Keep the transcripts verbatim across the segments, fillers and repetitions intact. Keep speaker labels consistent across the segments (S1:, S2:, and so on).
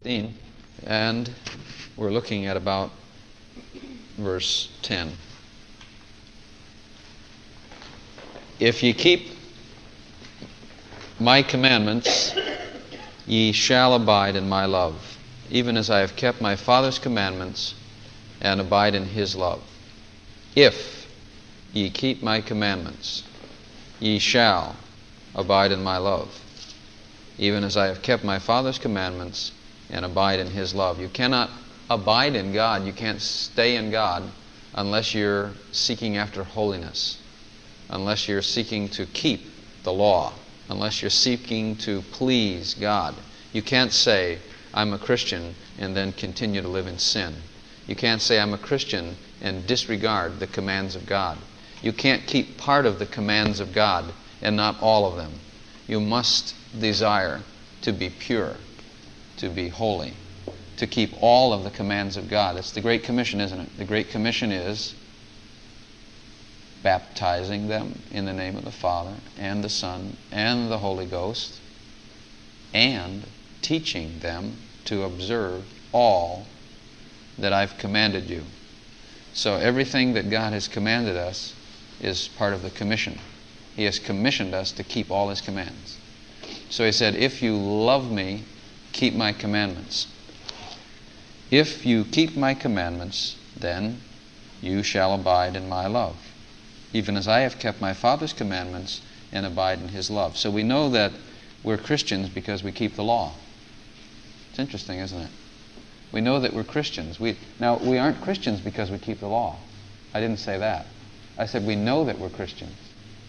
S1: And we're looking at about verse ten. If ye keep my commandments, ye shall abide in my love, even as I have kept my Father's commandments and abide in his love. If ye keep my commandments, ye shall abide in my love, even as I have kept my Father's commandments and abide in his love. You cannot abide in God, you can't stay in God unless you're seeking after holiness, unless you're seeking to keep the law, unless you're seeking to please God. You can't say, I'm a Christian, and then continue to live in sin. You can't say, I'm a Christian, and disregard the commands of God. You can't keep part of the commands of God and not all of them. You must desire to be pure, to be holy, to keep all of the commands of God. It's the Great Commission, isn't it? The Great Commission is baptizing them in the name of the Father and the Son and the Holy Ghost, and teaching them to observe all that I've commanded you. So everything that God has commanded us is part of the commission. He has commissioned us to keep all his commands. So he said, if you love me, keep my commandments. If you keep my commandments, then you shall abide in my love, even as I have kept my Father's commandments and abide in his love. So we know that we're Christians because we keep the law. It's interesting, isn't it? We know that we're Christians. We, now, we aren't Christians because we keep the law. I didn't say that. I said we know that we're Christians.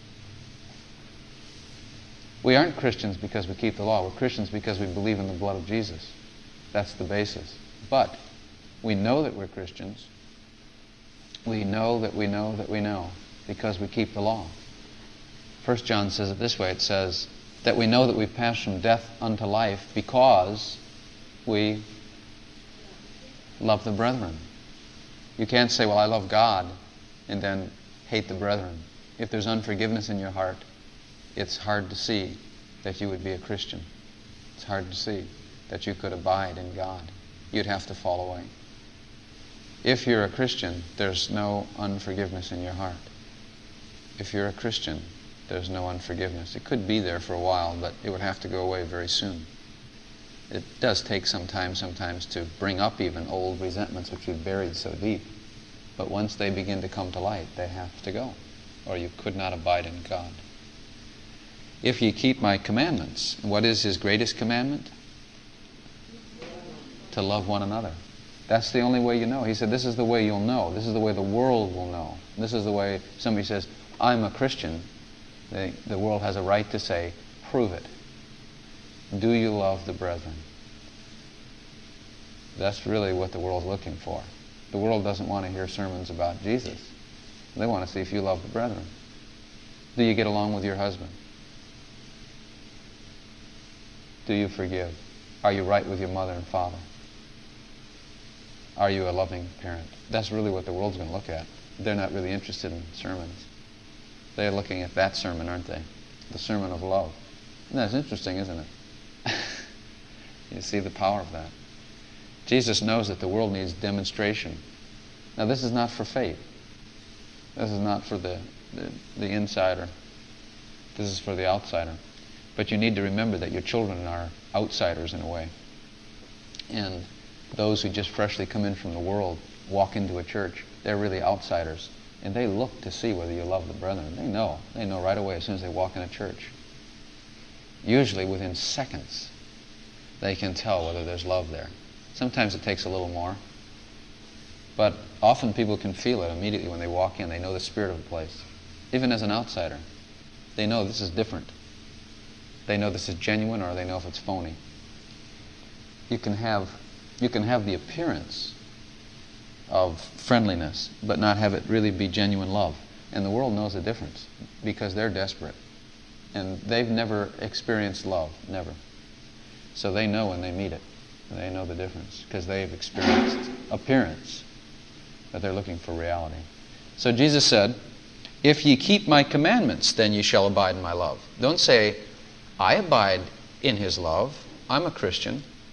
S1: We aren't Christians because we keep the law. We're Christians because we believe in the blood of Jesus. That's the basis. But we know that we're Christians. We know that we know that we know because we keep the law. First John says it this way. It says that we know that we've passed from death unto life because we love the brethren. You can't say, well, I love God, and then hate the brethren. If there's unforgiveness in your heart, it's hard to see that you would be a Christian. It's hard to see that you could abide in God. You'd have to fall away. If you're a Christian, there's no unforgiveness in your heart. If you're a Christian, there's no unforgiveness. It could be there for a while, but it would have to go away very soon. It does take some time sometimes to bring up even old resentments which you've buried so deep. But once they begin to come to light, they have to go, or you could not abide in God. If ye keep my commandments, what is his greatest commandment? To love one another. That's the only way you know. He said, this is the way you'll know. This is the way the world will know. This is the way somebody says, I'm a Christian. They, the world has a right to say, prove it. Do you love the brethren? That's really what the world's looking for. The world doesn't want to hear sermons about Jesus. They want to see if you love the brethren. Do you get along with your husband? Do you forgive? Are you right with your mother and father? Are you a loving parent? That's really what the world's going to look at. They're not really interested in sermons. They're looking at that sermon, aren't they? The sermon of love. And that's interesting, isn't it? You see the power of that. Jesus knows that the world needs demonstration. Now, this is not for faith. This is not for the, the, the insider. This is for the outsider. But you need to remember that your children are outsiders in a way. And those who just freshly come in from the world walk into a church, they're really outsiders. And they look to see whether you love the brethren. They know. They know right away as soon as they walk in a church. Usually within seconds, they can tell whether there's love there. Sometimes it takes a little more. But often people can feel it immediately when they walk in. They know the spirit of the place. Even as an outsider, they know this is different. They know this is genuine, or they know if it's phony. You can have, you can have the appearance of friendliness, but not have it really be genuine love. And the world knows the difference because they're desperate. And they've never experienced love, never. So they know when they meet it. They know the difference because they've experienced appearance, but they're looking for reality. So Jesus said, if ye keep my commandments, then ye shall abide in my love. Don't say, I abide in his love. I'm a Christian.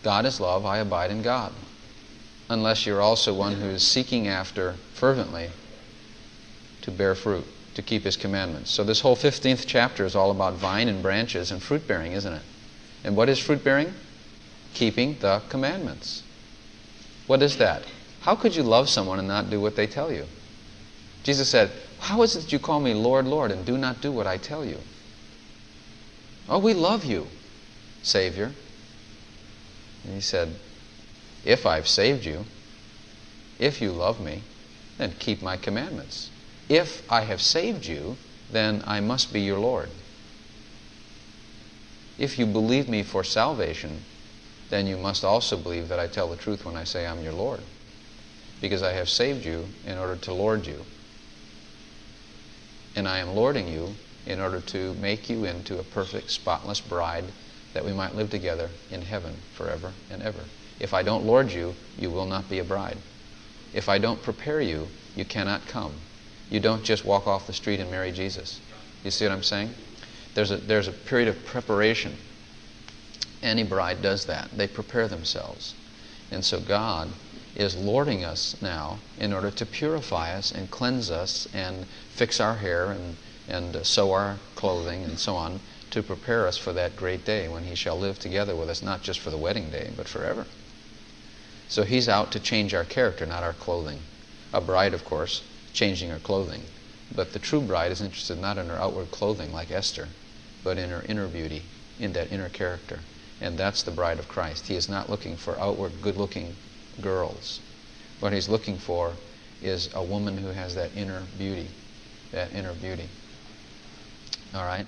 S1: God is love, I abide in God. Unless you're also one who is seeking after fervently to bear fruit, to keep His commandments. So this whole fifteenth chapter is all about vine and branches and fruit bearing, isn't it? And what is fruit bearing? Keeping the commandments. What is that? How could you love someone and not do what they tell you? Jesus said, how is it that you call me Lord, Lord, and do not do what I tell you? Oh, we love you, Savior. And He said, if I've saved you, if you love me, then keep my commandments. If I have saved you, then I must be your Lord. If you believe me for salvation, then you must also believe that I tell the truth when I say I'm your Lord. Because I have saved you in order to lord you. And I am lording you in order to make you into a perfect, spotless bride that we might live together in heaven forever and ever. If I don't lord you, you will not be a bride. If I don't prepare you, you cannot come. You don't just walk off the street and marry Jesus. You see what I'm saying? There's a, there's a period of preparation. Any bride does that. They prepare themselves. And so God is lording us now in order to purify us and cleanse us and fix our hair and, and uh, sew our clothing and so on, to prepare us for that great day when He shall live together with us, not just for the wedding day, but forever. So He's out to change our character, not our clothing. A bride, of course, changing her clothing. But the true bride is interested not in her outward clothing like Esther, but in her inner beauty, in that inner character. And that's the bride of Christ. He is not looking for outward good-looking girls. What He's looking for is a woman who has that inner beauty, that inner beauty. All right?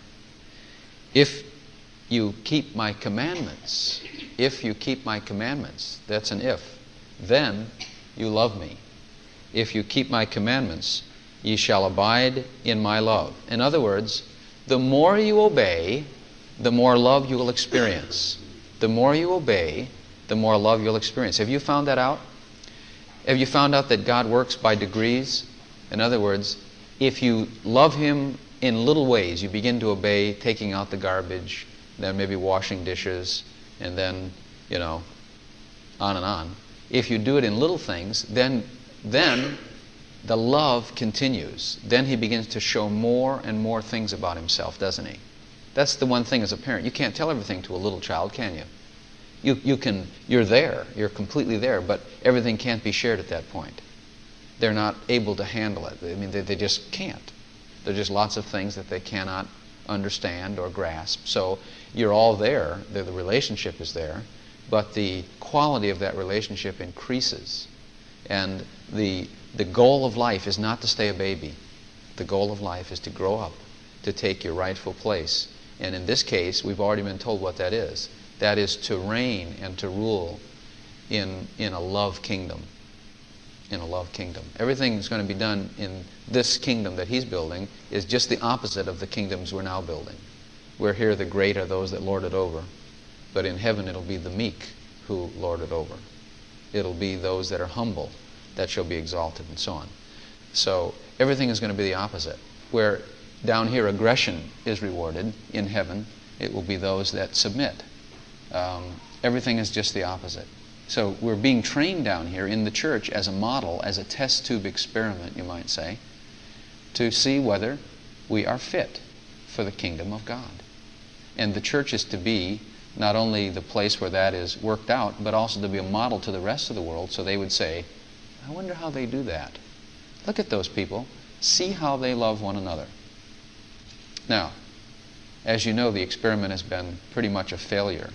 S1: If you keep my commandments, if you keep my commandments, that's an if, then you love me. If you keep my commandments, ye shall abide in my love. In other words, the more you obey, the more love you will experience. The more you obey, the more love you'll experience. Have you found that out? Have you found out that God works by degrees? In other words, if you love Him in little ways, you begin to obey, taking out the garbage, then maybe washing dishes, and then, you know, on and on. If you do it in little things, then, then the love continues. Then He begins to show more and more things about Himself, doesn't He? That's the one thing as a parent. You can't tell everything to a little child, can you? You, you can, you're there, you're completely there, but everything can't be shared at that point. They're not able to handle it. I mean, they, they just can't. There are just lots of things that they cannot understand or grasp. So you're all there, the, the relationship is there, but the quality of that relationship increases. And the, the goal of life is not to stay a baby. The goal of life is to grow up, to take your rightful place. And in this case, we've already been told what that is. That is to reign and to rule in, in a love kingdom. In a love kingdom. Everything that's going to be done in this kingdom that He's building is just the opposite of the kingdoms we're now building. We're here, the great are those that lord it over. But in heaven it'll be the meek who lord it over. It'll be those that are humble that shall be exalted, and so on. So everything is going to be the opposite. Where down here aggression is rewarded, in heaven it will be those that submit. Um, everything is just the opposite. So we're being trained down here in the church as a model, as a test tube experiment, you might say, to see whether we are fit for the kingdom of God. And the church is to be not only the place where that is worked out, but also to be a model to the rest of the world, so they would say, I wonder how they do that. Look at those people. See how they love one another. Now, as you know, the experiment has been pretty much a failure.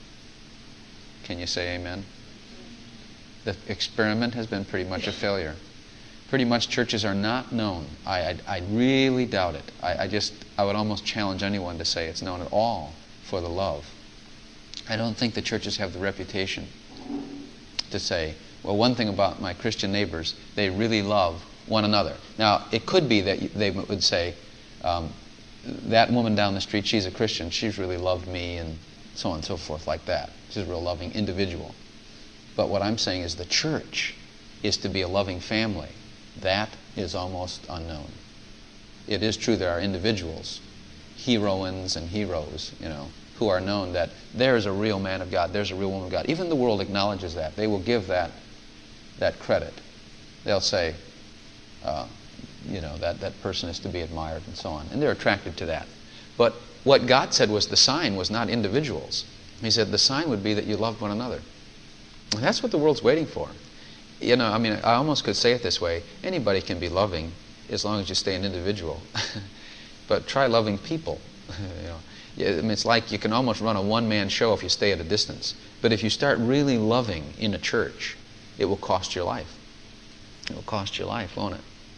S1: Can you say amen? The experiment has been pretty much a failure. Pretty much churches are not known. I, I, I really doubt it. I, I just, I would almost challenge anyone to say it's known at all for the love. I don't think the churches have the reputation to say, well, one thing about my Christian neighbors, they really love one another. Now, it could be that they would say, um, that woman down the street, she's a Christian, she's really loved me, and so on and so forth, like that. She's a real loving individual. But what I'm saying is the church is to be a loving family. That is almost unknown. It is true there are individuals, heroines and heroes, you know, who are known that there's a real man of God, there's a real woman of God. Even the world acknowledges that. They will give that that credit. They'll say, uh, you know, that, that person is to be admired and so on. And they're attracted to that. But what God said was the sign was not individuals. He said the sign would be that you loved one another. And that's what the world's waiting for. You know, I mean, I almost could say it this way. Anybody can be loving as long as you stay an individual. But try loving people. You know, I mean, it's like you can almost run a one-man show if you stay at a distance. But if you start really loving in a church, it will cost your life. It will cost your life, won't it?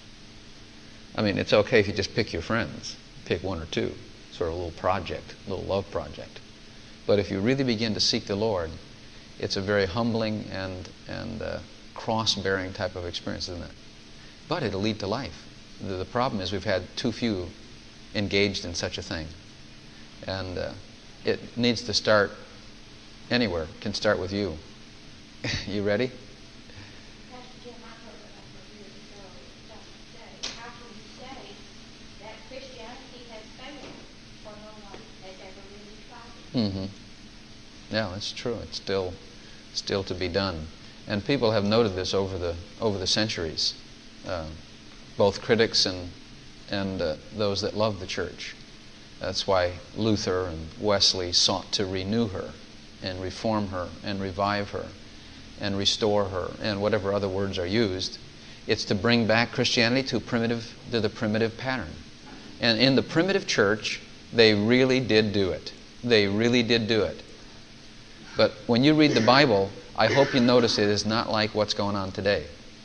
S1: I mean, it's okay if you just pick your friends. Pick one or two. Sort of a little project, a little love project. But if you really begin to seek the Lord, it's a very humbling and, and uh, cross-bearing type of experience, isn't it? But it'll lead to life. The, the problem is we've had too few engaged in such a thing. And uh, it needs to start anywhere. It can start with you. You ready?
S2: Pastor Jim, I heard a number of years ago someone say, how can you say that Christianity has failed or no one has ever really tried it?
S1: Mm-hmm. Yeah, that's true. It's still still to be done. And people have noted this over the over the centuries. Uh, both critics and and uh, those that love the church. That's why Luther and Wesley sought to renew her and reform her and revive her and restore her and whatever other words are used. It's to bring back Christianity to primitive to the primitive pattern. And in the primitive church, they really did do it. They really did do it. But when you read the Bible, I hope you notice it is not like what's going on today.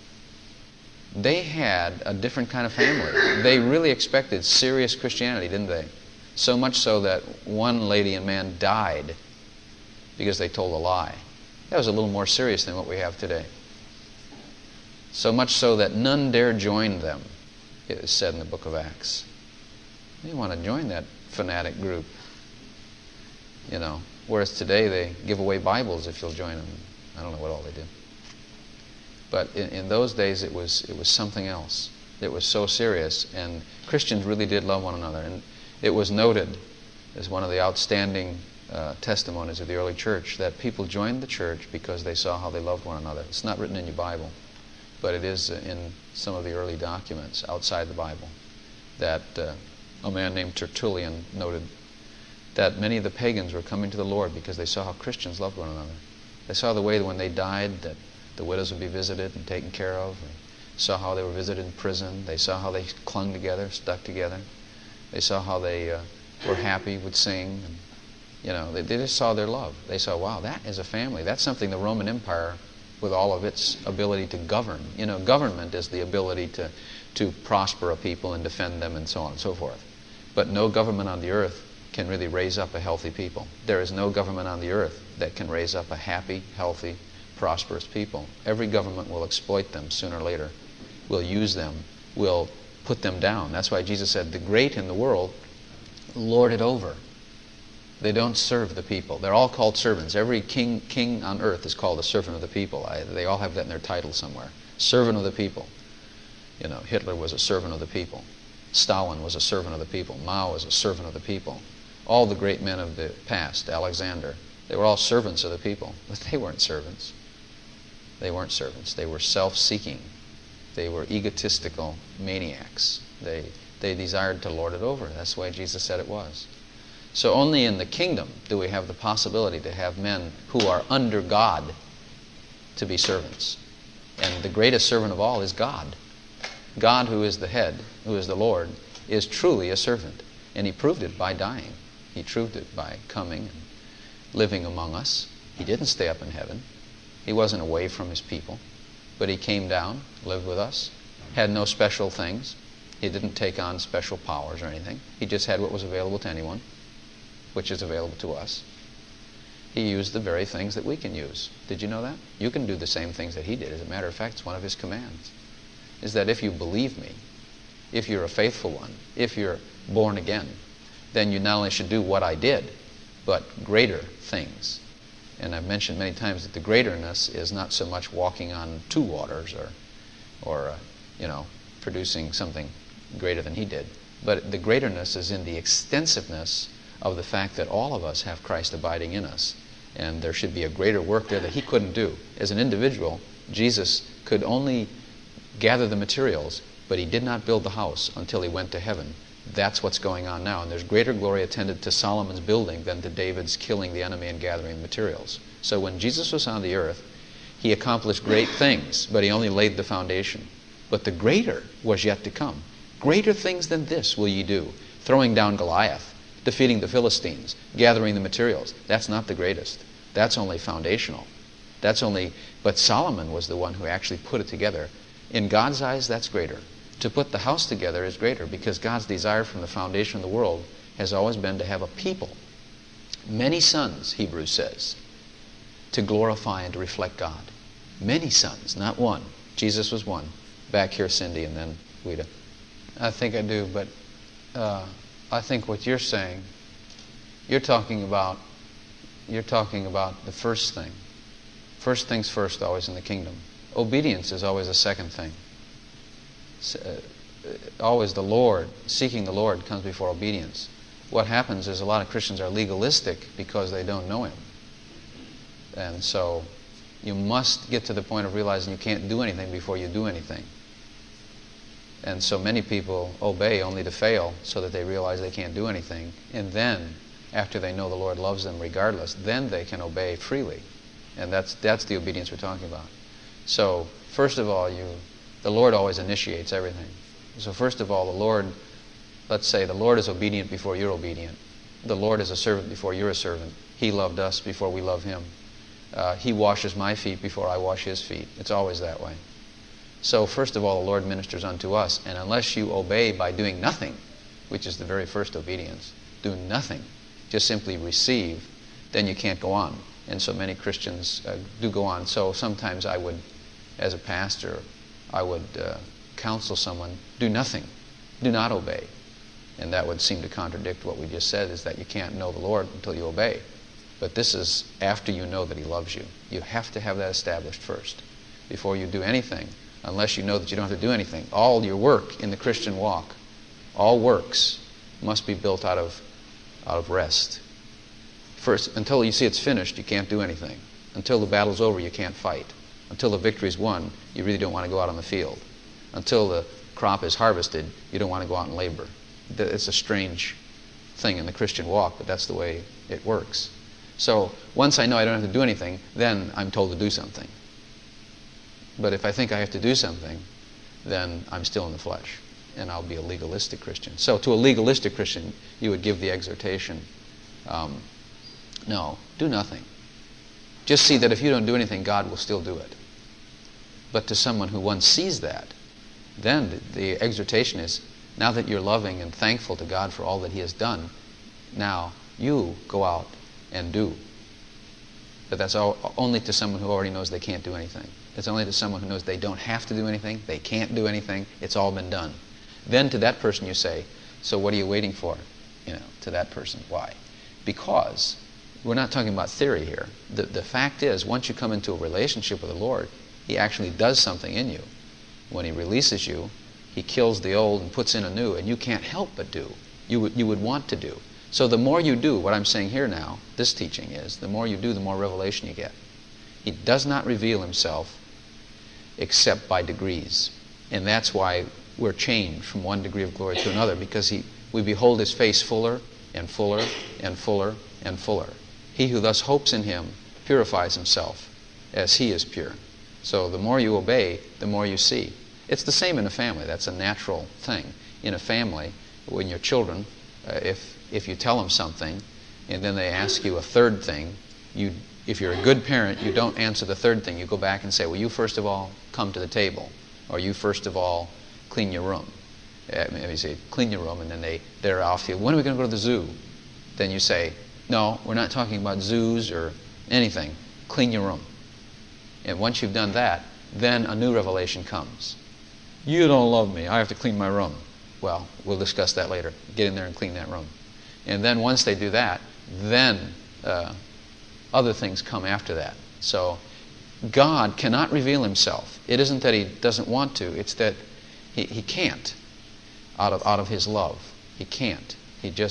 S1: They had a different kind of family. They really expected serious Christianity, didn't they? So much so that one lady and man died because they told a lie. That was a little more serious than what we have today. So much so that none dare join them, it is said in the book of Acts. You want to join that fanatic group. You know, whereas today they give away Bibles if you'll join them. I don't know what all they do. But in, in those days it was it was something else. It was so serious, and Christians really did love one another. And it was noted as one of the outstanding uh, testimonies of the early church that people joined the church because they saw how they loved one another. It's not written in your Bible, but it is in some of the early documents outside the Bible that uh, a man named Tertullian noted that many of the pagans were coming to the Lord because they saw how Christians loved one another. They saw the way that when they died that the widows would be visited and taken care of. They saw how they were visited in prison. They saw how they clung together, stuck together. They saw how they uh, were happy, would sing. And, you know, they, they just saw their love. They saw, wow, that is a family. That's something the Roman Empire, with all of its ability to govern. You know, government is the ability to, to prosper a people and defend them and so on and so forth. But no government on the earth can really raise up a healthy people. There is no government on the earth that can raise up a happy, healthy, prosperous people. Every government will exploit them sooner or later, will use them, will put them down. That's why Jesus said, the great in the world lord it over. They don't serve the people. They're all called servants. Every king king on earth is called a servant of the people. I, they all have that in their title somewhere. Servant of the people. You know, Hitler was a servant of the people. Stalin was a servant of the people. Mao was a servant of the people. All the great men of the past, Alexander, they were all servants of the people. But they weren't servants. They weren't servants. They were self-seeking. They were egotistical maniacs. They, they desired to lord it over. That's why Jesus said it was. So only in the kingdom do we have the possibility to have men who are under God to be servants. And the greatest servant of all is God. God, who is the head, who is the Lord, is truly a servant. And He proved it by dying. He proved it by coming and living among us. He didn't stay up in heaven. He wasn't away from His people. But He came down, lived with us, had no special things. He didn't take on special powers or anything. He just had what was available to anyone, which is available to us. He used the very things that we can use. Did you know that? You can do the same things that He did. As a matter of fact, it's one of His commands. Is that if you believe me, if you're a faithful one, if you're born again, then you not only should do what I did, but greater things. And I've mentioned many times that the greaterness is not so much walking on two waters or, or uh, you know, producing something greater than He did. But the greaterness is in the extensiveness of the fact that all of us have Christ abiding in us. And there should be a greater work there that he couldn't do. As an individual, Jesus could only gather the materials, but he did not build the house until he went to heaven. That's what's going on now. And there's greater glory attended to Solomon's building than to David's killing the enemy and gathering the materials. So when Jesus was on the earth, he accomplished great things, but he only laid the foundation. But the greater was yet to come. Greater things than this will ye do. Throwing down Goliath, defeating the Philistines, gathering the materials. That's not the greatest. That's only foundational. That's only, but Solomon was the one who actually put it together. In God's eyes, that's greater. To put the house together is greater because God's desire from the foundation of the world has always been to have a people. Many sons, Hebrews says, to glorify and to reflect God. Many sons, not one. Jesus was one. Back here, Cindy, and then Guida. I think I do, but uh, I think what you're saying, you're talking about, you're talking about the first thing. First things first, always in the kingdom. Obedience is always a second thing. Uh, always the Lord, seeking the Lord comes before obedience. What happens is a lot of Christians are legalistic because they don't know Him. And so you must get to the point of realizing you can't do anything before you do anything. And so many people obey only to fail so that they realize they can't do anything. And then, after they know the Lord loves them regardless, then they can obey freely. And that's that's the obedience we're talking about. So, first of all, you the Lord always initiates everything. So first of all, the Lord, let's say the Lord is obedient before you're obedient. The Lord is a servant before you're a servant. He loved us before we love Him. Uh, he washes my feet before I wash His feet. It's always that way. So first of all, the Lord ministers unto us. And unless you obey by doing nothing, which is the very first obedience, do nothing, just simply receive, then you can't go on. And so many Christians uh, do go on. So sometimes I would, as a pastor, I would uh, counsel someone, do nothing. Do not obey. And that would seem to contradict what we just said, is that you can't know the Lord until you obey. But this is after you know that He loves you. You have to have that established first before you do anything, unless you know that you don't have to do anything. All your work in the Christian walk, all works, must be built out of, out of rest. First, until you see it's finished, you can't do anything. Until the battle's over, you can't fight. Until the victory's won, you really don't want to go out on the field. Until the crop is harvested, you don't want to go out and labor. It's a strange thing in the Christian walk, but that's the way it works. So once I know I don't have to do anything, then I'm told to do something. But if I think I have to do something, then I'm still in the flesh, and I'll be a legalistic Christian. So to a legalistic Christian, you would give the exhortation, um, no, do nothing. Just see that if you don't do anything, God will still do it. But to someone who once sees that, then the, the exhortation is, now that you're loving and thankful to God for all that He has done, now you go out and do. But that's all, only to someone who already knows they can't do anything. It's only to someone who knows they don't have to do anything, they can't do anything, it's all been done. Then to that person you say, so what are you waiting for? You know, to that person. Why? Because we're not talking about theory here. The, the fact is, once you come into a relationship with the Lord, He actually does something in you. When He releases you, He kills the old and puts in a new, and you can't help but do. You would, you would want to do. So the more you do, what I'm saying here now, this teaching is, the more you do, the more revelation you get. He does not reveal Himself except by degrees. And that's why we're changed from one degree of glory to another, because he, we behold His face fuller and fuller and fuller and fuller. He who thus hopes in Him purifies himself as He is pure. So the more you obey, the more you see. It's the same in a family. That's a natural thing. In a family, when your children, uh, if if you tell them something and then they ask you a third thing, you if you're a good parent, you don't answer the third thing. You go back and say, well, you first of all come to the table, or you first of all clean your room. Uh, maybe you say, clean your room, and then they, they're off you. When are we going to go to the zoo? Then you say, no, we're not talking about zoos or anything. Clean your room. And once you've done that, then a new revelation comes. You don't love me. I have to clean my room. Well, we'll discuss that later. Get in there and clean that room. And then once they do that, then uh, other things come after that. So God cannot reveal Himself. It isn't that He doesn't want to. It's that He, he can't out of, out of His love. He can't. He just,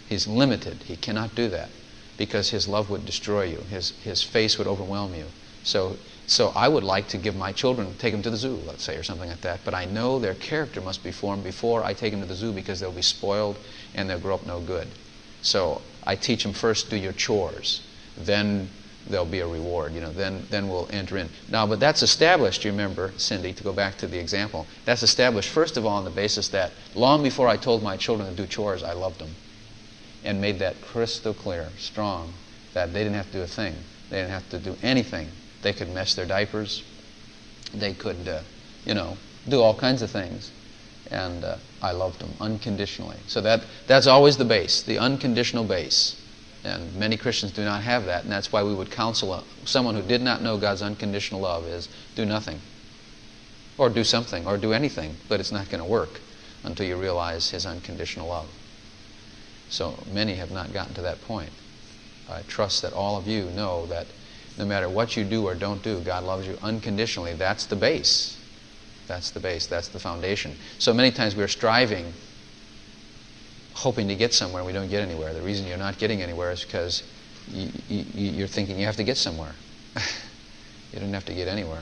S1: He's limited. He cannot do that because his love would destroy you. His, his face would overwhelm you. So, so I would like to give my children, take them to the zoo, let's say, or something like that. But I know their character must be formed before I take them to the zoo because they'll be spoiled and they'll grow up no good. So I teach them first, do your chores. Then there'll be a reward. You know, then, then we'll enter in. Now, but that's established, you remember, Cindy, to go back to the example, that's established first of all on the basis that long before I told my children to do chores, I loved them. And made that crystal clear, strong, that they didn't have to do a thing. They didn't have to do anything. They could mess their diapers. They could, uh, you know, do all kinds of things. And uh, I loved them unconditionally. So that that's always the base, the unconditional base. And many Christians do not have that, and that's why we would counsel a, someone who did not know God's unconditional love is do nothing. Or do something, or do anything, but it's not going to work until you realize his unconditional love. So many have not gotten to that point. I trust that all of you know that no matter what you do or don't do, God loves you unconditionally. That's the base. That's the base. That's the foundation. So many times we're striving, hoping to get somewhere, and we don't get anywhere. The reason you're not getting anywhere is because you, you, you're thinking you have to get somewhere. You don't have to get anywhere.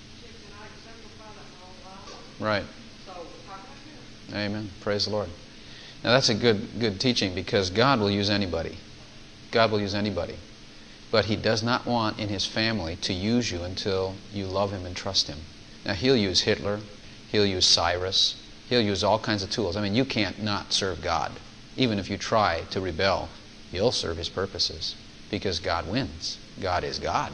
S1: Right. Amen. Praise the Lord. Now that's a good good teaching because God will use anybody. God will use anybody. But he does not want in his family to use you until you love him and trust him. Now he'll use Hitler. He'll use Cyrus. He'll use all kinds of tools. I mean, you can't not serve God. Even if you try to rebel, you'll serve his purposes because God wins. God is God.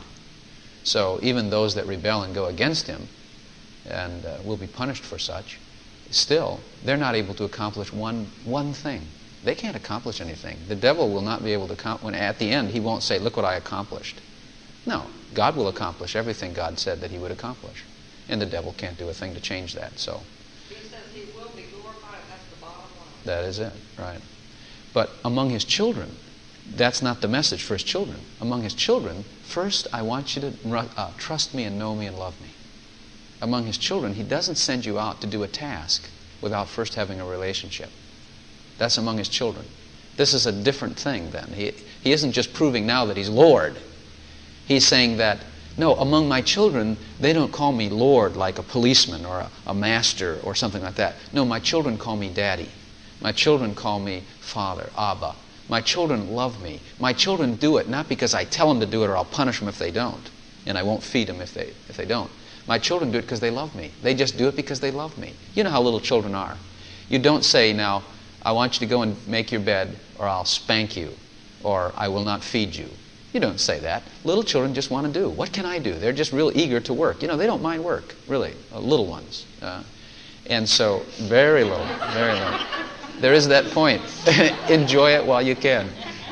S1: So even those that rebel and go against him and uh, will be punished for such, still, they're not able to accomplish one one thing. They can't accomplish anything. The devil will not be able to, com- when at the end, he won't say, look what I accomplished. No, God will accomplish everything God said that he would accomplish. And the devil can't do a thing to change that. So
S3: he says he will be glorified. That's the bottom line.
S1: that is it, right. But among his children, that's not the message for his children. Among his children, first I want you to uh, trust me and know me and love me. Among his children, he doesn't send you out to do a task without first having a relationship. That's among his children. This is a different thing then. He, he isn't just proving now that he's Lord. He's saying that, no, among my children, they don't call me Lord like a policeman or a, a master or something like that. No, my children call me Daddy. My children call me Father, Abba. My children love me. My children do it not because I tell them to do it or I'll punish them if they don't. And I won't feed them if they, if they don't. My children do it because they love me. They just do it because they love me. You know how little children are. You don't say, now, I want you to go and make your bed, or I'll spank you, or I will not feed you. You don't say that. Little children just want to do. What can I do? They're just real eager to work. You know, they don't mind work, really. Uh, little ones. Uh, and so, very little, very little. There is that point. Enjoy it while you can.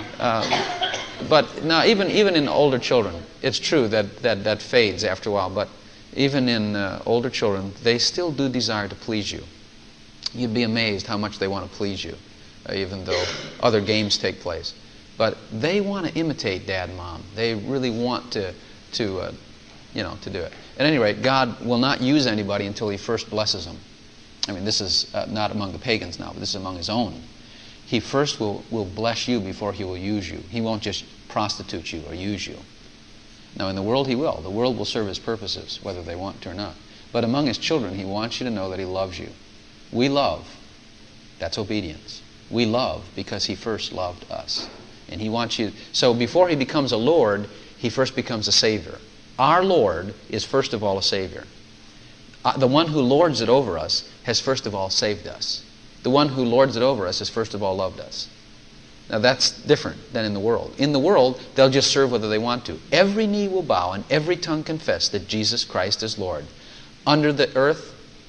S1: Uh, but now, even even in older children, it's true that that, that fades after a while, but even in uh, older children, they still do desire to please you. You'd be amazed how much they want to please you, uh, even though other games take place. But they want to imitate Dad and Mom. They really want to, to, uh, you know, to do it. At any rate, God will not use anybody until He first blesses them. I mean, this is uh, not among the pagans now, but this is among His own. He first will, will bless you before He will use you. He won't just prostitute you or use you. Now, in the world, He will. The world will serve His purposes, whether they want to or not. But among His children, He wants you to know that He loves you. We love. That's obedience. We love because He first loved us. And He wants you... So before He becomes a Lord, He first becomes a Savior. Our Lord is first of all a Savior. Uh, the one who lords it over us has first of all saved us. The one who lords it over us has first of all loved us. Now that's different than in the world. In the world, they'll just serve whether they want to. Every knee will bow and every tongue confess that Jesus Christ is Lord. Under the earth,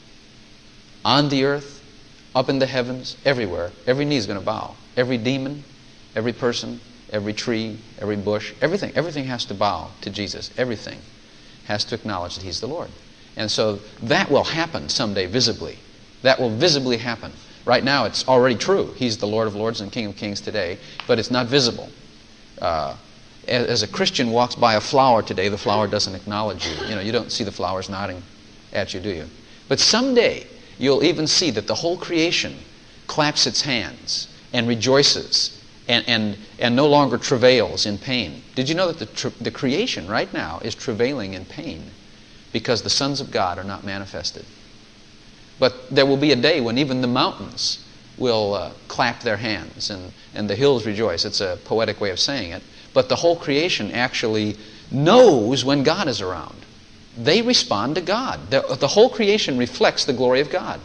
S1: on the earth, up in the heavens, everywhere, every knee is going to bow. Every demon, every person, every tree, every bush, everything, everything has to bow to Jesus. Everything has to acknowledge that He's the Lord. And so that will happen someday visibly. That will visibly happen. Right now it's already true. He's the Lord of Lords and King of Kings today, but it's not visible. Uh, as, as a Christian walks by a flower today, the flower doesn't acknowledge you. You know, you don't see the flowers nodding at you, do you? But someday you'll even see that the whole creation claps its hands and rejoices and, and, and no longer travails in pain. Did you know that the, tra- the creation right now is travailing in pain because the sons of God are not manifested? But there will be a day when even the mountains will uh, clap their hands and, and the hills rejoice. It's a poetic way of saying it. But the whole creation actually knows when God is around. They respond to God. The, the whole creation reflects the glory of God.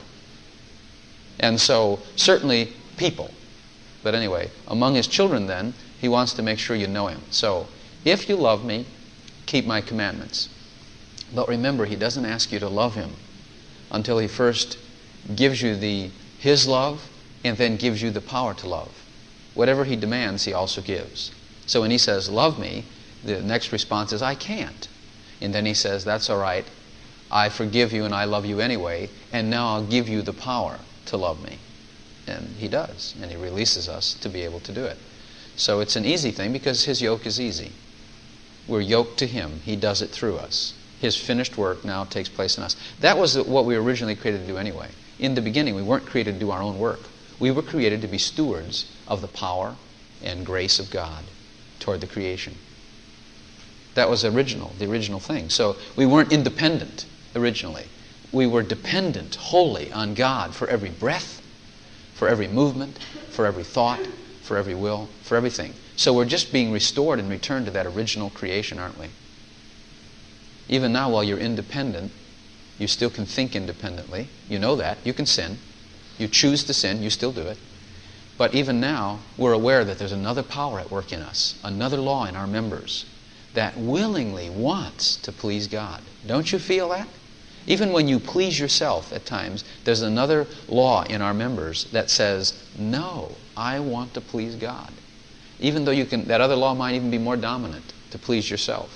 S1: And so, certainly, people. But anyway, among His children then, He wants to make sure you know Him. So, if you love me, keep my commandments. But remember, He doesn't ask you to love Him until He first gives you the His love and then gives you the power to love. Whatever He demands, He also gives. So when He says, love me, the next response is, I can't. And then He says, that's all right. I forgive you and I love you anyway, and now I'll give you the power to love me. And He does. And He releases us to be able to do it. So it's an easy thing because His yoke is easy. We're yoked to Him. He does it through us. His finished work now takes place in us. That was what we were originally created to do anyway. In the beginning, we weren't created to do our own work. We were created to be stewards of the power and grace of God toward the creation. That was original, the original thing. So we weren't independent originally. We were dependent wholly on God for every breath, for every movement, for every thought, for every will, for everything. So we're just being restored and returned to that original creation, aren't we? Even now, while you're independent, you still can think independently. You know that. You can sin. You choose to sin. You still do it. But even now, we're aware that there's another power at work in us, another law in our members that willingly wants to please God. Don't you feel that? Even when you please yourself at times, there's another law in our members that says, no, I want to please God. Even though you can, that other law might even be more dominant, to please yourself.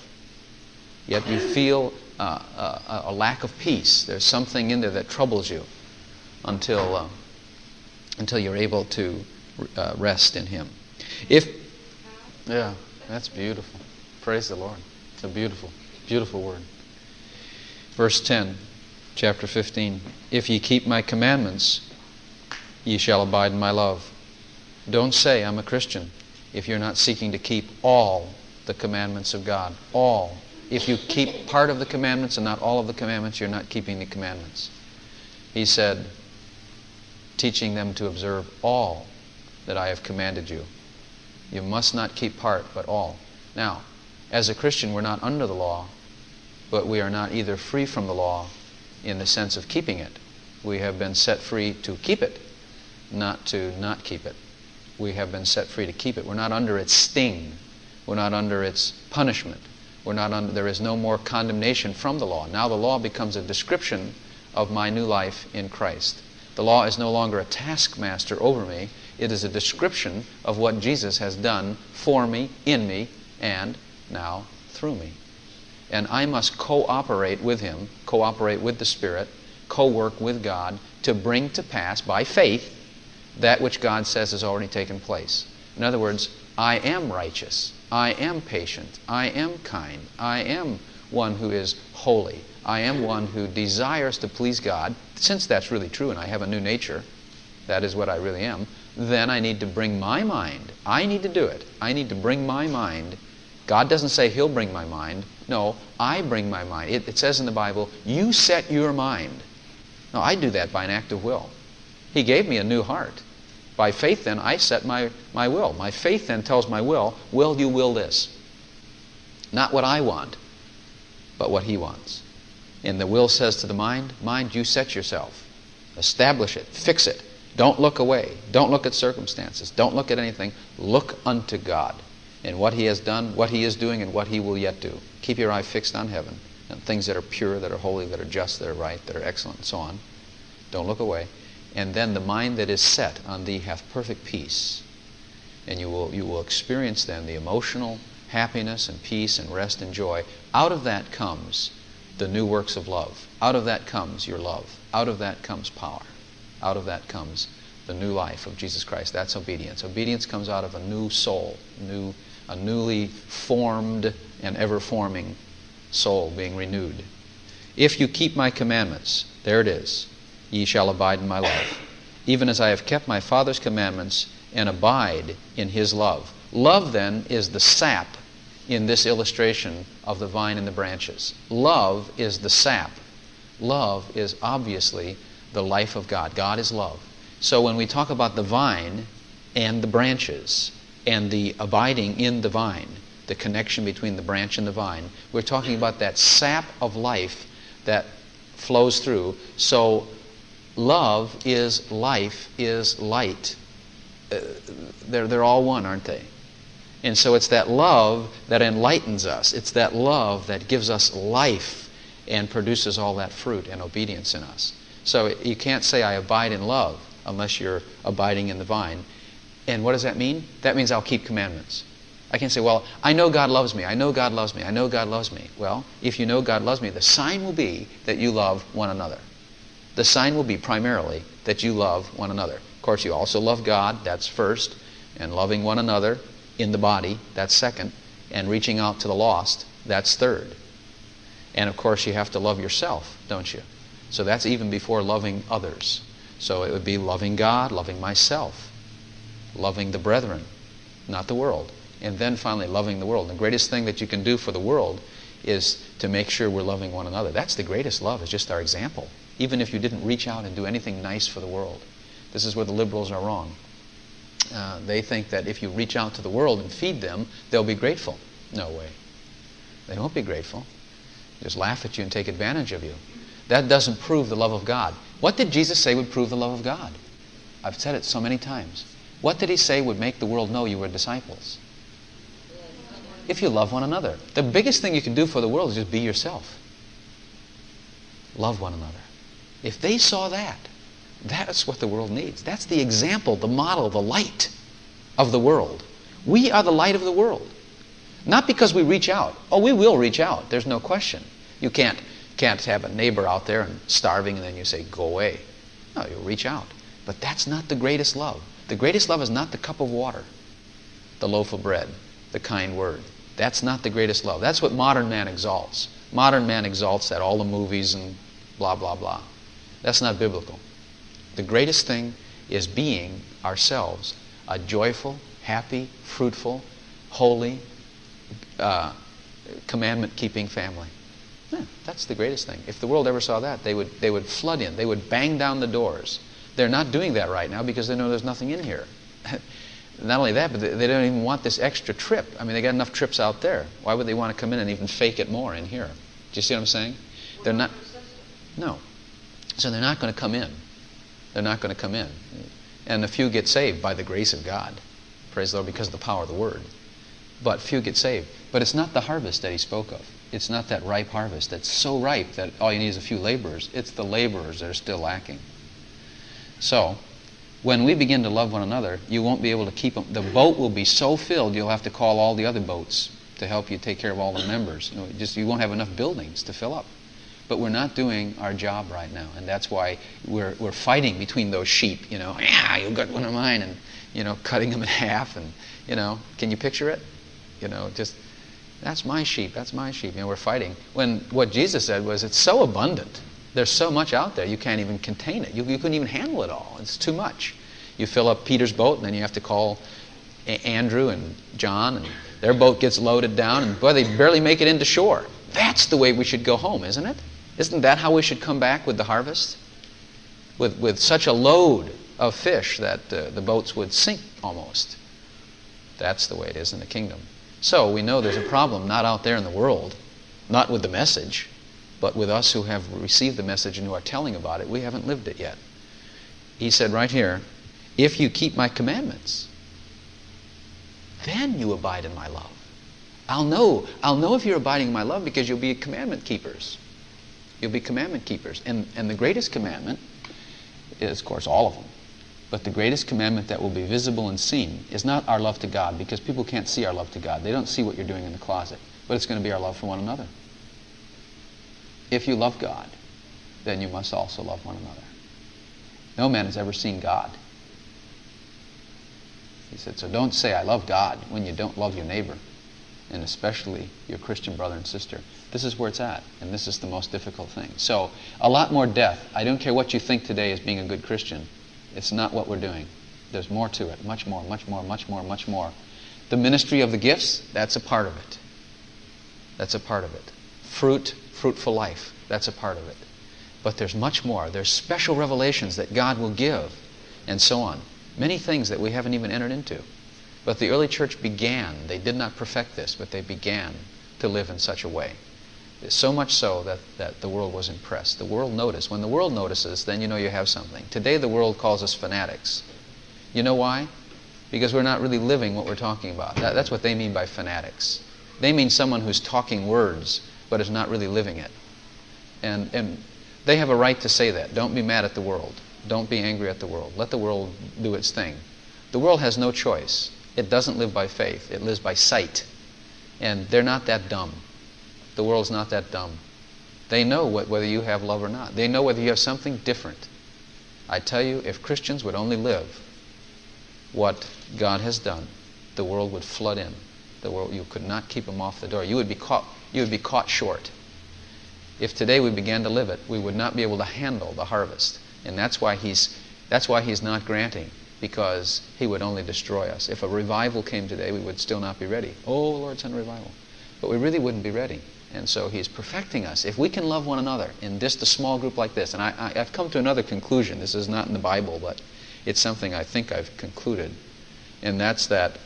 S1: Yet you feel uh, a, a lack of peace. There's something in there that troubles you until uh, until you're able to uh, rest in Him. If yeah, that's beautiful. Praise the Lord. It's a beautiful, beautiful word. Verse ten, chapter fifteen. If ye keep my commandments, ye shall abide in my love. Don't say I'm a Christian if you're not seeking to keep all the commandments of God. All. If you keep part of the commandments and not all of the commandments, you're not keeping the commandments. He said, teaching them to observe all that I have commanded you. You must not keep part, but all. Now, as a Christian, we're not under the law, but we are not either free from the law in the sense of keeping it. We have been set free to keep it, not to not keep it. We have been set free to keep it. We're not under its sting. We're not under its punishment. We're not under, there is no more condemnation from the law. Now the law becomes a description of my new life in Christ. The law is no longer a taskmaster over me. It is a description of what Jesus has done for me, in me, and now through me. And I must cooperate with Him, cooperate with the Spirit, co-work with God to bring to pass, by faith, that which God says has already taken place. In other words, I am righteous. I am patient. I am kind. I am one who is holy. I am one who desires to please God. Since that's really true and I have a new nature, that is what I really am, then I need to bring my mind. I need to do it. I need to bring my mind. God doesn't say He'll bring my mind. No, I bring my mind. It, it says in the Bible, you set your mind. No, I do that by an act of will. He gave me a new heart. By faith, then, I set my, my will. My faith, then, tells my will, will you will this? Not what I want, but what He wants. And the will says to the mind, mind, you set yourself. Establish it. Fix it. Don't look away. Don't look at circumstances. Don't look at anything. Look unto God and what He has done, what He is doing, and what He will yet do. Keep your eye fixed on heaven and things that are pure, that are holy, that are just, that are right, that are excellent, and so on. Don't look away. And then the mind that is set on Thee hath perfect peace. And you will, you will experience then the emotional happiness and peace and rest and joy. Out of that comes the new works of love. Out of that comes your love. Out of that comes power. Out of that comes the new life of Jesus Christ. That's obedience. Obedience comes out of a new soul, new, a newly formed and ever-forming soul being renewed. If you keep my commandments, there it is, ye shall abide in my love, even as I have kept my Father's commandments and abide in His love. Love, then, is the sap in this illustration of the vine and the branches. Love is the sap. Love is obviously the life of God. God is love. So when we talk about the vine and the branches and the abiding in the vine, the connection between the branch and the vine, we're talking about that sap of life that flows through. So love is life, is light. Uh, they're, they're all one, aren't they? And so it's that love that enlightens us. It's that love that gives us life and produces all that fruit and obedience in us. So you can't say, I abide in love, unless you're abiding in the vine. And what does that mean? That means I'll keep commandments. I can say, well, I know God loves me. I know God loves me. I know God loves me. Well, if you know God loves me, the sign will be that you love one another. The sign will be primarily that you love one another. Of course, you also love God. That's first. And loving one another in the body, that's second. And reaching out to the lost, that's third. And of course, you have to love yourself, don't you? So that's even before loving others. So it would be loving God, loving myself, loving the brethren, not the world. And then finally loving the world. And the greatest thing that you can do for the world is to make sure we're loving one another. That's the greatest love, is just our example. Even if you didn't reach out and do anything nice for the world. This is where the liberals are wrong. Uh, they think that if you reach out to the world and feed them, they'll be grateful. No way. They won't be grateful. Just laugh at you and take advantage of you. That doesn't prove the love of God. What did Jesus say would prove the love of God? I've said it so many times. What did He say would make the world know you were disciples? If you love one another. The biggest thing you can do for the world is just be yourself. Love one another. If they saw that, that's what the world needs. That's the example, the model, the light of the world. We are the light of the world. Not because we reach out. Oh, we will reach out. There's no question. You can't, can't have a neighbor out there and starving and then you say, go away. No, you'll reach out. But that's not the greatest love. The greatest love is not the cup of water, the loaf of bread, the kind word. That's not the greatest love. That's what modern man exalts. Modern man exalts that, all the movies and blah, blah, blah. That's not biblical. The greatest thing is being ourselves a joyful, happy, fruitful, holy, uh, commandment-keeping family. Yeah, that's the greatest thing. If the world ever saw that, they would, they would flood in. They would bang down the doors. They're not doing that right now because they know there's nothing in here. Not only that, but they don't even want this extra trip. I mean, they got enough trips out there. Why would they want to come in and even fake it more in here? Do you see what I'm saying? They're not. No. So they're not going to come in. They're not going to come in. And a few get saved by the grace of God. Praise the Lord, because of the power of the Word. But few get saved. But it's not the harvest that He spoke of. It's not that ripe harvest that's so ripe that all you need is a few laborers. It's the laborers that are still lacking. So, when we begin to love one another, you won't be able to keep them. The boat will be so filled, you'll have to call all the other boats to help you take care of all the members. You know, just you won't have enough buildings to fill up. But we're not doing our job right now, and that's why we're we're fighting between those sheep. You know, yeah, you got one of mine, and you know, cutting them in half, and you know, can you picture it? You know, just that's my sheep, that's my sheep. You know, we're fighting. When what Jesus said was, it's so abundant. There's so much out there, you can't even contain it. You, you couldn't even handle it all. It's too much. You fill up Peter's boat, and then you have to call A- Andrew and John, and their boat gets loaded down, and boy, they barely make it into shore. That's the way we should go home, isn't it? Isn't that how we should come back with the harvest? With, with such a load of fish that uh, the boats would sink almost. That's the way it is in the kingdom. So we know there's a problem not out there in the world, not with the message, but with us who have received the message and who are telling about it. We haven't lived it yet. He said right here, if you keep my commandments, then you abide in my love. I'll know. I'll know if you're abiding in my love because you'll be commandment keepers. You'll be commandment keepers. And, and the greatest commandment is, of course, all of them. But the greatest commandment that will be visible and seen is not our love to God, because people can't see our love to God. They don't see what you're doing in the closet. But it's going to be our love for one another. If you love God, then you must also love one another. No man has ever seen God. He said, so don't say I love God when you don't love your neighbor, and especially your Christian brother and sister. This is where it's at, and this is the most difficult thing. So, a lot more death. I don't care what you think today as being a good Christian. It's not what we're doing. There's more to it. Much more, much more, much more, much more. The ministry of the gifts, that's a part of it. That's a part of it. Fruit, fruitful life, that's a part of it. But there's much more. There's special revelations that God will give, and so on. Many things that we haven't even entered into. But the early church began, they did not perfect this, but they began to live in such a way. So much so that, that the world was impressed. The world noticed. When the world notices, then you know you have something. Today the world calls us fanatics. You know why? Because we're not really living what we're talking about. That, that's what they mean by fanatics. They mean someone who's talking words, but is not really living it. And, and they have a right to say that. Don't be mad at the world. Don't be angry at the world. Let the world do its thing. The world has no choice. It doesn't live by faith. It lives by sight. And they're not that dumb. The world's not that dumb. They know what, whether you have love or not. They know whether you have something different. I tell you, if Christians would only live what God has done, the world would flood in. The world, you could not keep them off the door. You would be caught, you would be caught short. If today we began to live it, we would not be able to handle the harvest. And that's why he's, that's why he's not granting, because he would only destroy us. If a revival came today, we would still not be ready. Oh, Lord, send a revival. But we really wouldn't be ready. And so he's perfecting us. If we can love one another in just a small group like this, and I, I, I've come to another conclusion. This is not in the Bible, but it's something I think I've concluded. And that's that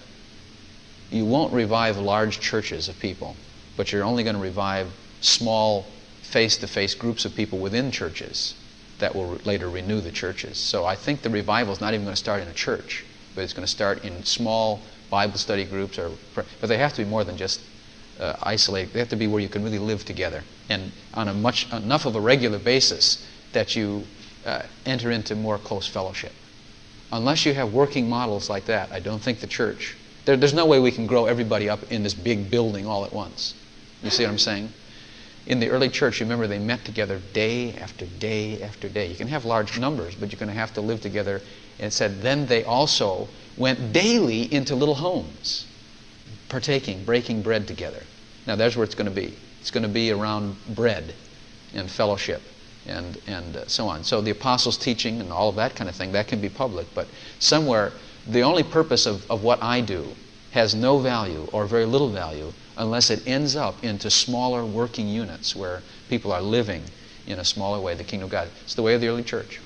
S1: you won't revive large churches of people, but you're only going to revive small face-to-face groups of people within churches that will re- later renew the churches. So I think the revival is not even going to start in a church, but it's going to start in small Bible study groups, or but they have to be more than just uh, isolated. They have to be where you can really live together, and on a much enough of a regular basis that you uh, enter into more close fellowship. Unless you have working models like that, I don't think the church. There, there's no way we can grow everybody up in this big building all at once. You see what I'm saying? In the early church, you remember they met together day after day after day. You can have large numbers, but you're going to have to live together. And it said, then they also went daily into little homes, partaking, breaking bread together. Now there's where it's going to be. It's going to be around bread and fellowship and, and uh, so on. So the apostles' teaching and all of that kind of thing, that can be public. But somewhere, the only purpose of, of what I do has no value or very little value unless it ends up into smaller working units where people are living in a smaller way the kingdom of God. It's the way of the early church.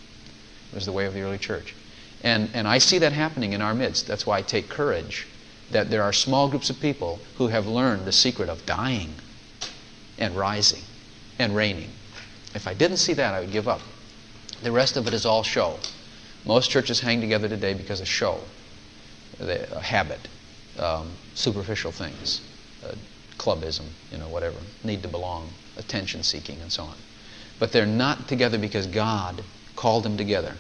S1: It was the way of the early church. And, and I see that happening in our midst. That's why I take courage that there are small groups of people who have learned the secret of dying and rising and reigning. If I didn't see that, I would give up. The rest of it is all show. Most churches hang together today because of show, the, a habit, um, superficial things, uh, clubism, you know, whatever, need to belong, attention seeking, and so on. But they're not together because God called them together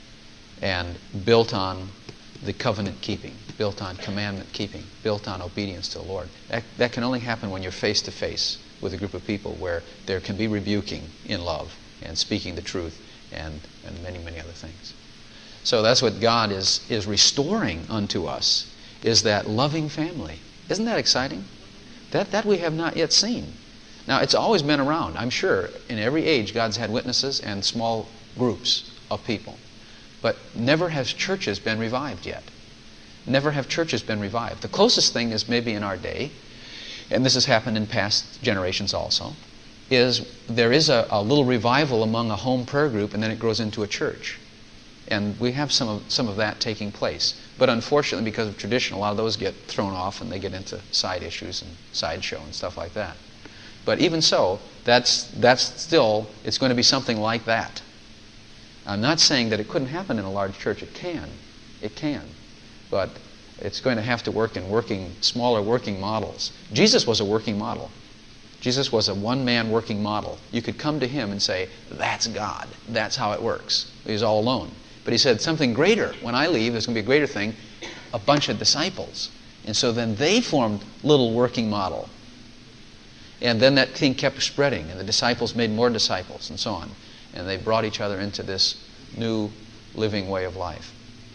S1: and built on the covenant keeping, built on commandment keeping, built on obedience to the Lord. That, that can only happen when you're face to face with a group of people where there can be rebuking in love and speaking the truth and, and many, many other things. So that's what God is, is restoring unto us, is that loving family. Isn't that exciting? That, that we have not yet seen. Now, it's always been around. I'm sure in every age God's had witnesses and small groups of people. But never has churches been revived yet. Never have churches been revived. The closest thing is maybe in our day, and this has happened in past generations also, is there is a, a little revival among a home prayer group and then it grows into a church. And we have some of, some of that taking place. But unfortunately, because of tradition, a lot of those get thrown off and they get into side issues and sideshow and stuff like that. But even so, that's, that's still, it's going to be something like that. I'm not saying that it couldn't happen in a large church. It can. It can. But it's going to have to work in working, smaller working models. Jesus was a working model. Jesus was a one-man working model. You could come to him and say, that's God. That's how it works. He was all alone. But he said, something greater. When I leave, there's going to be a greater thing, a bunch of disciples. And so then they formed little working model. And then that thing kept spreading, and the disciples made more disciples, and so on. And they brought each other into this new living way of life.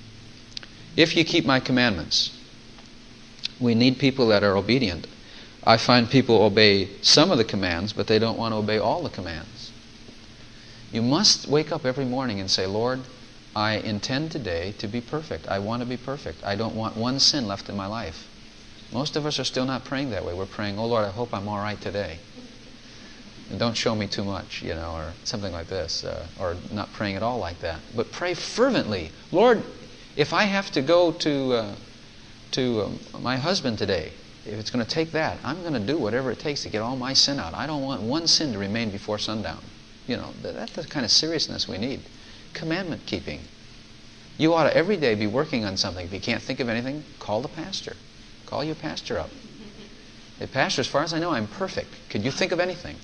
S1: If you keep my commandments, we need people that are obedient. I find people obey some of the commands, but they don't want to obey all the commands. You must wake up every morning and say, Lord, I intend today to be perfect. I want to be perfect. I don't want one sin left in my life. Most of us are still not praying that way. We're praying, oh Lord, I hope I'm all right today. And don't show me too much, you know, or something like this. Uh, or not praying at all like that. But pray fervently. Lord, if I have to go to, uh, to um, my husband today, if it's going to take that, I'm going to do whatever it takes to get all my sin out. I don't want one sin to remain before sundown. You know, that's the kind of seriousness we need. Commandment keeping. You ought to every day be working on something. If you can't think of anything, call the pastor. Call your pastor up. Hey, pastor, as far as I know, I'm perfect. Could you think of anything?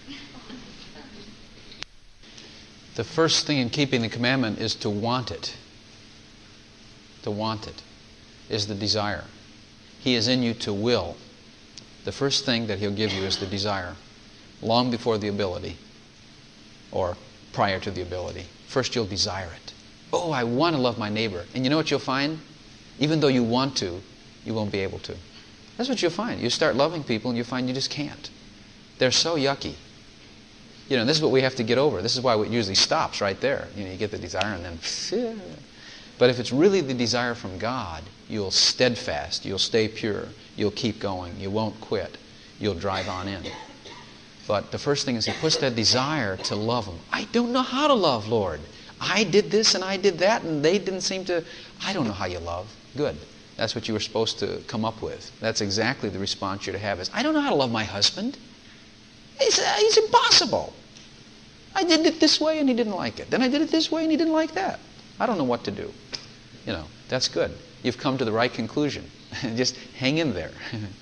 S1: The first thing in keeping the commandment is to want it. To want it is the desire. He is in you to will. The first thing that He'll give you is the desire, long before the ability, or prior to the ability. First you'll desire it. Oh, I want to love my neighbor. And you know what you'll find? Even though you want to, you won't be able to. That's what you'll find. You start loving people and you find you just can't. They're so yucky. You know, this is what we have to get over. This is why it usually stops right there. You know, you get the desire and then... But if it's really the desire from God, you'll steadfast, you'll stay pure, you'll keep going, you won't quit, you'll drive on in. But the first thing is He puts that desire to love Him. I don't know how to love, Lord. I did this and I did that and they didn't seem to... I don't know how you love. Good. That's what you were supposed to come up with. That's exactly the response you're to have is, I don't know how to love my husband. It's, uh, it's impossible. I did it this way and he didn't like it. Then I did it this way and he didn't like that. I don't know what to do. You know, that's good. You've come to the right conclusion. Just hang in there.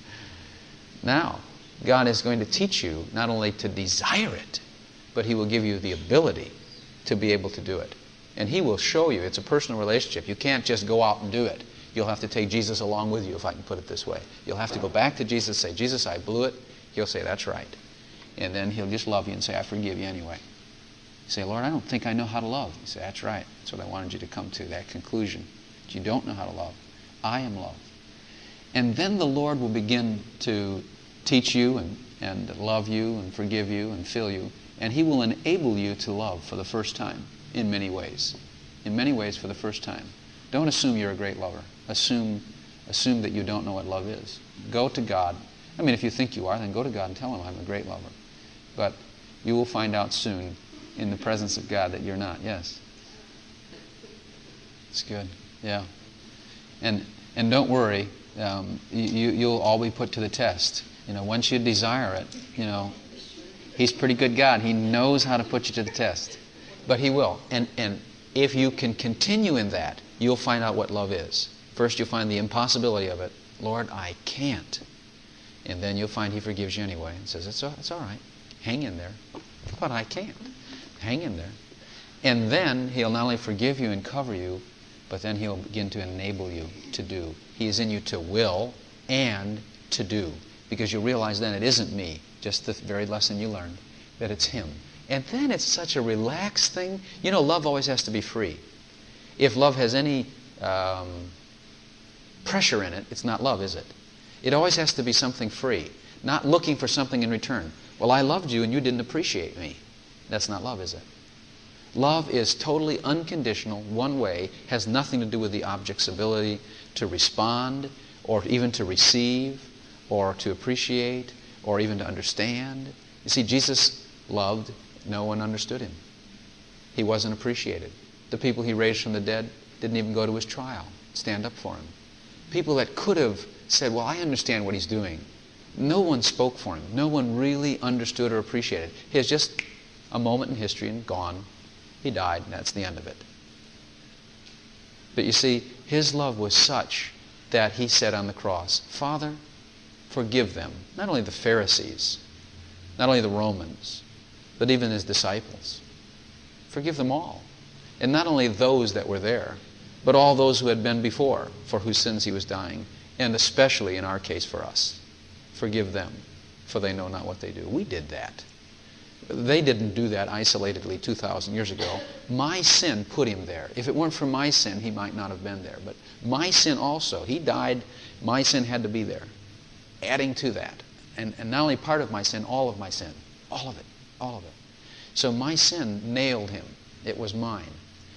S1: Now, God is going to teach you not only to desire it, but He will give you the ability to be able to do it. And He will show you. It's a personal relationship. You can't just go out and do it. You'll have to take Jesus along with you, if I can put it this way. You'll have to go back to Jesus and say, Jesus, I blew it. He'll say, that's right. And then He'll just love you and say, I forgive you anyway. You say, Lord, I don't think I know how to love. You say, that's right. That's what I wanted you to come to, that conclusion. That you don't know how to love. I am love. And then the Lord will begin to teach you and, and love you and forgive you and fill you. And He will enable you to love for the first time in many ways. In many ways for the first time. Don't assume you're a great lover. Assume, assume that you don't know what love is. Go to God. I mean, if you think you are, then go to God and tell Him I'm a great lover. But you will find out soon in the presence of God that you're not. Yes. It's good. Yeah. And and don't worry. Um, you, you'll all be put to the test. You know, once you desire it, you know, He's a pretty good God. He knows how to put you to the test. But He will. And and if you can continue in that, you'll find out what love is. First, you'll find the impossibility of it. Lord, I can't. And then you'll find He forgives you anyway and says, it's all, it's all right. Hang in there. But I can't. Hang in there. And then He'll not only forgive you and cover you, but then He'll begin to enable you to do. He is in you to will and to do. Because you'll realize then it isn't me, just the very lesson you learned, that it's Him. And then it's such a relaxed thing. You know, love always has to be free. If love has any um, pressure in it, it's not love, is it? It always has to be something free, not looking for something in return. Well, I loved you and you didn't appreciate me. That's not love, is it? Love is totally unconditional, one way, has nothing to do with the object's ability to respond, or even to receive, or to appreciate, or even to understand. You see, Jesus loved, no one understood Him. He wasn't appreciated. The people He raised from the dead didn't even go to His trial, stand up for Him. People that could have said, well, I understand what He's doing. No one spoke for Him. No one really understood or appreciated. He has just a moment in history and gone. He died, and that's the end of it. But you see, His love was such that He said on the cross, Father, forgive them. Not only the Pharisees, not only the Romans, but even His disciples. Forgive them all. And not only those that were there, but all those who had been before, for whose sins He was dying, and especially in our case for us. Forgive them, for they know not what they do. We did that. They didn't do that isolatedly two thousand years ago. My sin put Him there. If it weren't for my sin, He might not have been there. But my sin also. He died. My sin had to be there. Adding to that. And, and not only part of my sin, all of my sin. All of it. All of it. So my sin nailed Him. It was mine.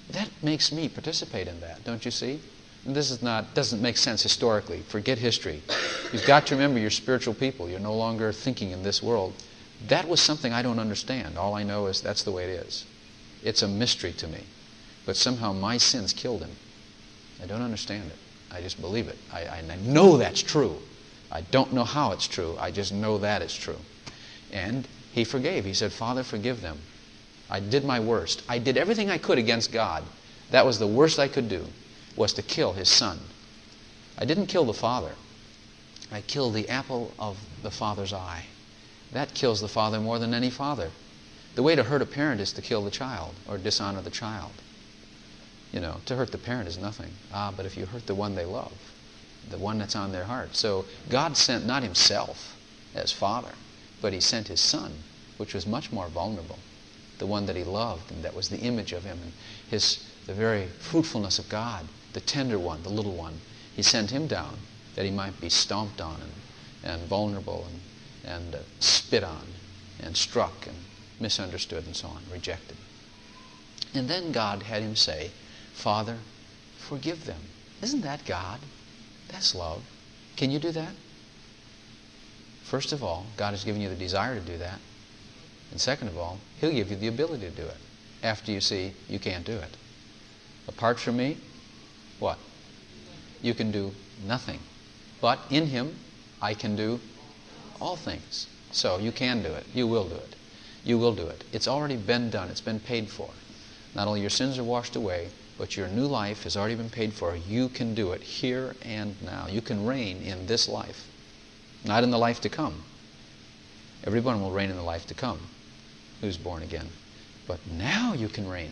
S1: That makes me participate in that, don't you see? And this is not doesn't make sense historically. Forget history. You've got to remember you're spiritual people. You're no longer thinking in this world. That was something I don't understand. All I know is that's the way it is. It's a mystery to me. But somehow my sins killed him. I don't understand it. I just believe it. I, I, I know that's true. I don't know how it's true. I just know that it's true. And he forgave. He said, Father, forgive them. I did my worst. I did everything I could against God. That was the worst I could do, was to kill his son. I didn't kill the father. I killed the apple of the father's eye. That kills the father more than any father. The way to hurt a parent is to kill the child or dishonor the child. You know, to hurt the parent is nothing. Ah, but if you hurt the one they love, the one that's on their heart. So God sent not himself as father, but he sent his son, which was much more vulnerable. The one that he loved and that was the image of him and his the very fruitfulness of God, the tender one, the little one. He sent him down that he might be stomped on and, and vulnerable and, and uh, spit on and struck and misunderstood and so on, rejected. And then God had him say, Father, forgive them. Isn't that God? That's love. Can you do that? First of all, God has given you the desire to do that. And second of all, he'll give you the ability to do it after you see you can't do it. Apart from me, what? You can do nothing. But in him, I can do all things. So you can do it. You will do it. You will do it. It's already been done. It's been paid for. Not only your sins are washed away, but your new life has already been paid for. You can do it here and now. You can reign in this life, not in the life to come. Everyone will reign in the life to come who's born again. But now you can reign.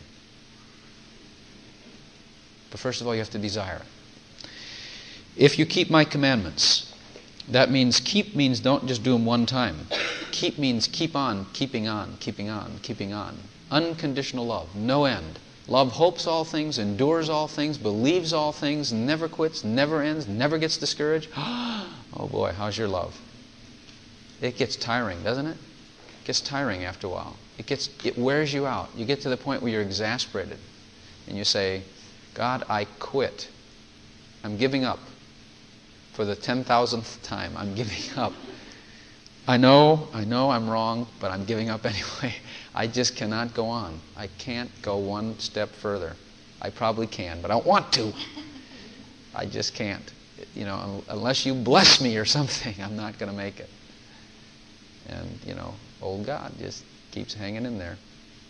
S1: But first of all, you have to desire it. If you keep my commandments, that means keep means don't just do them one time. Keep means keep on, keeping on, keeping on, keeping on. Unconditional love, no end. Love hopes all things, endures all things, believes all things, never quits, never ends, never gets discouraged. Oh boy, how's your love? It gets tiring, doesn't it? It gets tiring after a while. It gets, it wears you out. You get to the point where you're exasperated. And you say, God, I quit. I'm giving up. For the ten thousandth time, I'm giving up. I know, I know I'm wrong, but I'm giving up anyway. I just cannot go on. I can't go one step further. I probably can, but I don't want to. I just can't. You know, unless you bless me or something, I'm not going to make it. And, you know, old God just keeps hanging in there.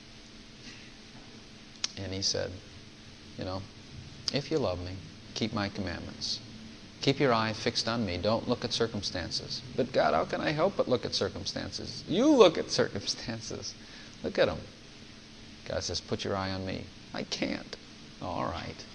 S1: And he said, you know, if you love me, keep my commandments. Keep your eye fixed on me. Don't look at circumstances. But God, how can I help but look at circumstances? You look at circumstances. Look at them. God says, put your eye on me. I can't. All right.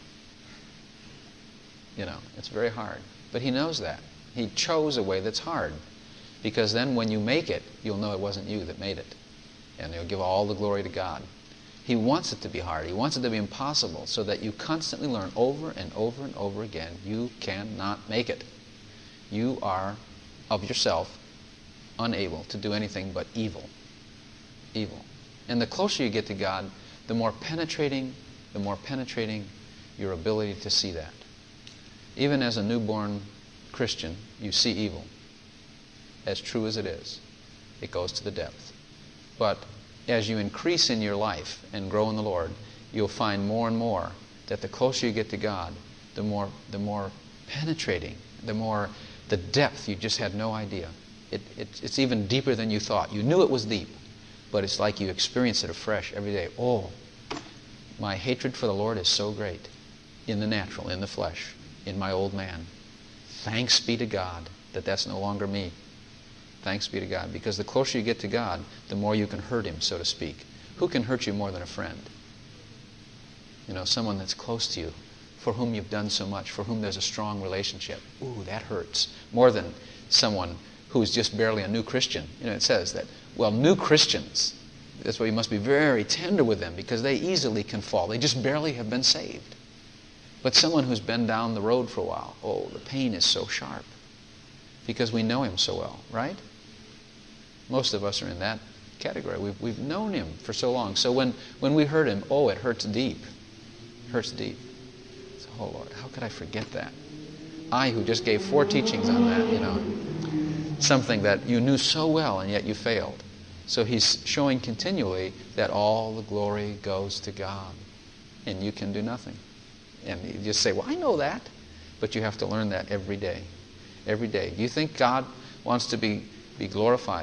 S1: You know, it's very hard. But he knows that. He chose a way that's hard. Because then when you make it, you'll know it wasn't you that made it. And you'll give all the glory to God. He wants it to be hard. He wants it to be impossible so that you constantly learn over and over and over again, you cannot make it. You are, of yourself, unable to do anything but evil. Evil. And the closer you get to God, the more penetrating, the more penetrating your ability to see that. Even as a newborn Christian, you see evil. As true as it is, it goes to the depth. But as you increase in your life and grow in the Lord, you'll find more and more that the closer you get to God, the more the more penetrating, the more the depth you just had no idea. It, it, it's even deeper than you thought. You knew it was deep, but it's like you experience it afresh every day. Oh, my hatred for the Lord is so great in the natural, in the flesh, in my old man. Thanks be to God that that's no longer me. Thanks be to God. Because the closer you get to God, the more you can hurt him, so to speak. Who can hurt you more than a friend? You know, someone that's close to you, for whom you've done so much, for whom there's a strong relationship. Ooh, that hurts. More than someone who's just barely a new Christian. You know, it says that, well, new Christians, that's why you must be very tender with them because they easily can fall. They just barely have been saved. But someone who's been down the road for a while, oh, the pain is so sharp because we know him so well, right? Most of us are in that category. We've, we've known him for so long. So when, when we hurt him, oh, it hurts deep. Hurts deep. So, oh Lord, how could I forget that? I who just gave four teachings on that, you know. Something that you knew so well and yet you failed. So he's showing continually that all the glory goes to God. And you can do nothing. And you just say, well, I know that. But you have to learn that every day. Every day. Do you think God wants to be, be glorified?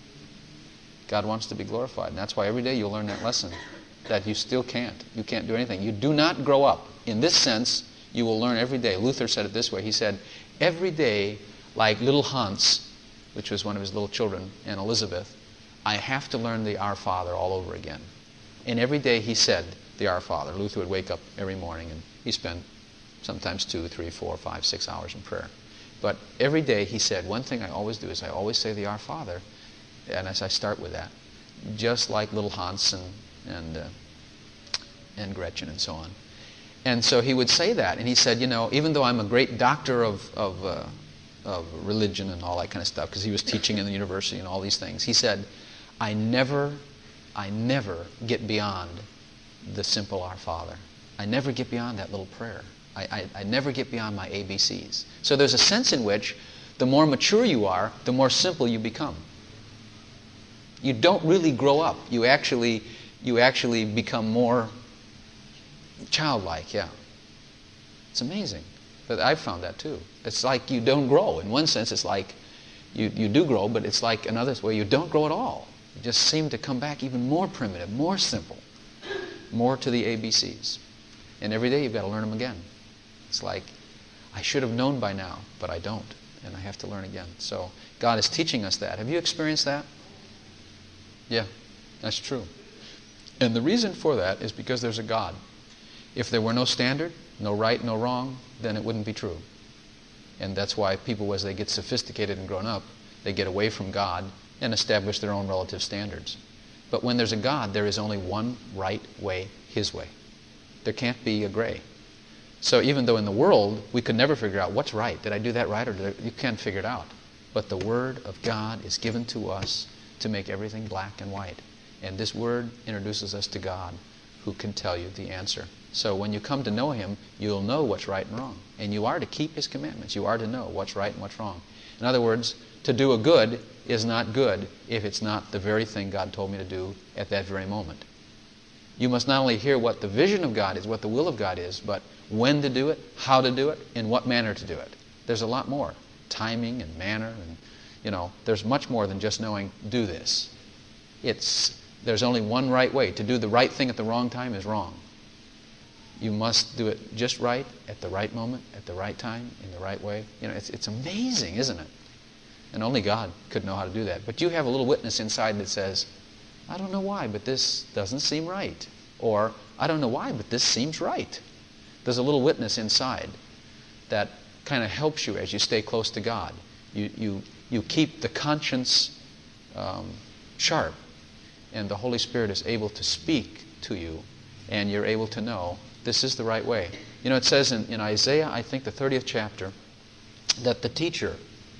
S1: God wants to be glorified. And that's why every day you'll learn that lesson. That you still can't. You can't do anything. You do not grow up. In this sense, you will learn every day. Luther said it this way. He said, every day, like little Hans, which was one of his little children, and Elizabeth, I have to learn the Our Father all over again. And every day he said the Our Father. Luther would wake up every morning and he spent sometimes two, three, four, five, six hours in prayer. But every day he said, one thing I always do is I always say the Our Father, and as I start with that, just like little Hans and and, uh, and Gretchen and so on. And so he would say that, and he said, you know, even though I'm a great doctor of of, uh, of religion and all that kind of stuff, because he was teaching in the university and all these things, he said, I never, I never get beyond the simple Our Father. I never get beyond that little prayer. I, I, I never get beyond my A B Cs. So there's a sense in which the more mature you are, the more simple you become. You don't really grow up. You actually, you actually become more childlike, yeah. It's amazing. But I've found that too. It's like you don't grow. In one sense, it's like you, you do grow, but it's like another way you don't grow at all. You just seem to come back even more primitive, more simple, more to the A B Cs. And every day you've got to learn them again. It's like, I should have known by now, but I don't. And I have to learn again. So God is teaching us that. Have you experienced that? Yeah, that's true. And the reason for that is because there's a God. If there were no standard, no right, no wrong, then it wouldn't be true. And that's why people, as they get sophisticated and grown up, they get away from God and establish their own relative standards. But when there's a God, there is only one right way, His way. There can't be a gray. So even though in the world we could never figure out what's right, did I do that right, or did I, you can't figure it out. But the Word of God is given to us to make everything black and white. And this Word introduces us to God, who can tell you the answer. So when you come to know Him, you'll know what's right and wrong. And you are to keep His commandments. You are to know what's right and what's wrong. In other words, to do a good is not good if it's not the very thing God told me to do at that very moment. You must not only hear what the vision of God is, what the will of God is, but when to do it, how to do it, in what manner to do it. There's a lot more. Timing and manner, and you know, there's much more than just knowing, do this. It's, there's only one right way. To do the right thing at the wrong time is wrong. You must do it just right, at the right moment, at the right time, in the right way. You know, it's, it's amazing, isn't it? And only God could know how to do that. But you have a little witness inside that says, I don't know why, but this doesn't seem right. Or, I don't know why, but this seems right. There's a little witness inside that kind of helps you as you stay close to God. You, you, you keep the conscience um, sharp, and the Holy Spirit is able to speak to you, and you're able to know this is the right way. You know, it says in, in Isaiah, I think the thirtieth chapter, that the teacher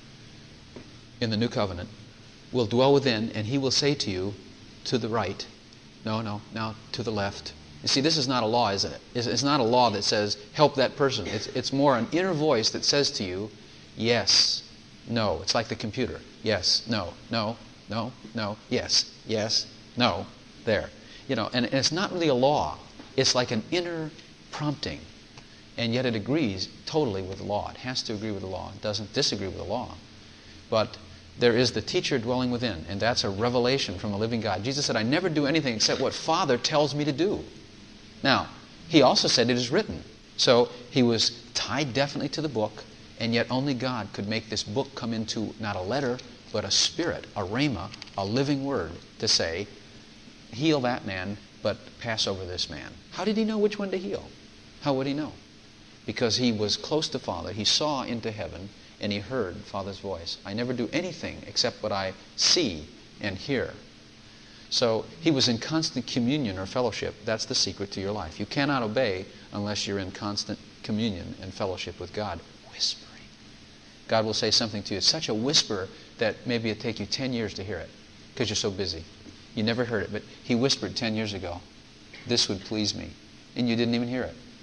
S1: in the New Covenant will dwell within, and he will say to you, to the right. No, no, now to the left. You see, this is not a law, is it? It's, it's not a law that says, help that person. It's, it's more an inner voice that says to you, yes, no. It's like the computer. Yes, no, no, no, no, yes, yes, no, there. You know, and, and it's not really a law. It's like an inner prompting. And yet it agrees totally with the law. It has to agree with the law. It doesn't disagree with the law. But there is the teacher dwelling within, and that's a revelation from the living God. Jesus said, I never do anything except what Father tells me to do. Now, He also said it is written. So He was tied definitely to the book, and yet only God could make this book come into not a letter, but a spirit, a rhema, a living word to say, heal that man, but pass over this man. How did He know which one to heal? How would He know? Because He was close to Father. He saw into heaven, and He heard Father's voice. I never do anything except what I see and hear. So He was in constant communion or fellowship. That's the secret to your life. You cannot obey unless you're in constant communion and fellowship with God. Whispering. God will say something to you. It's such a whisper that maybe it'll take you ten years to hear it because you're so busy. You never heard it, but He whispered ten years ago, this would please me. And you didn't even hear it.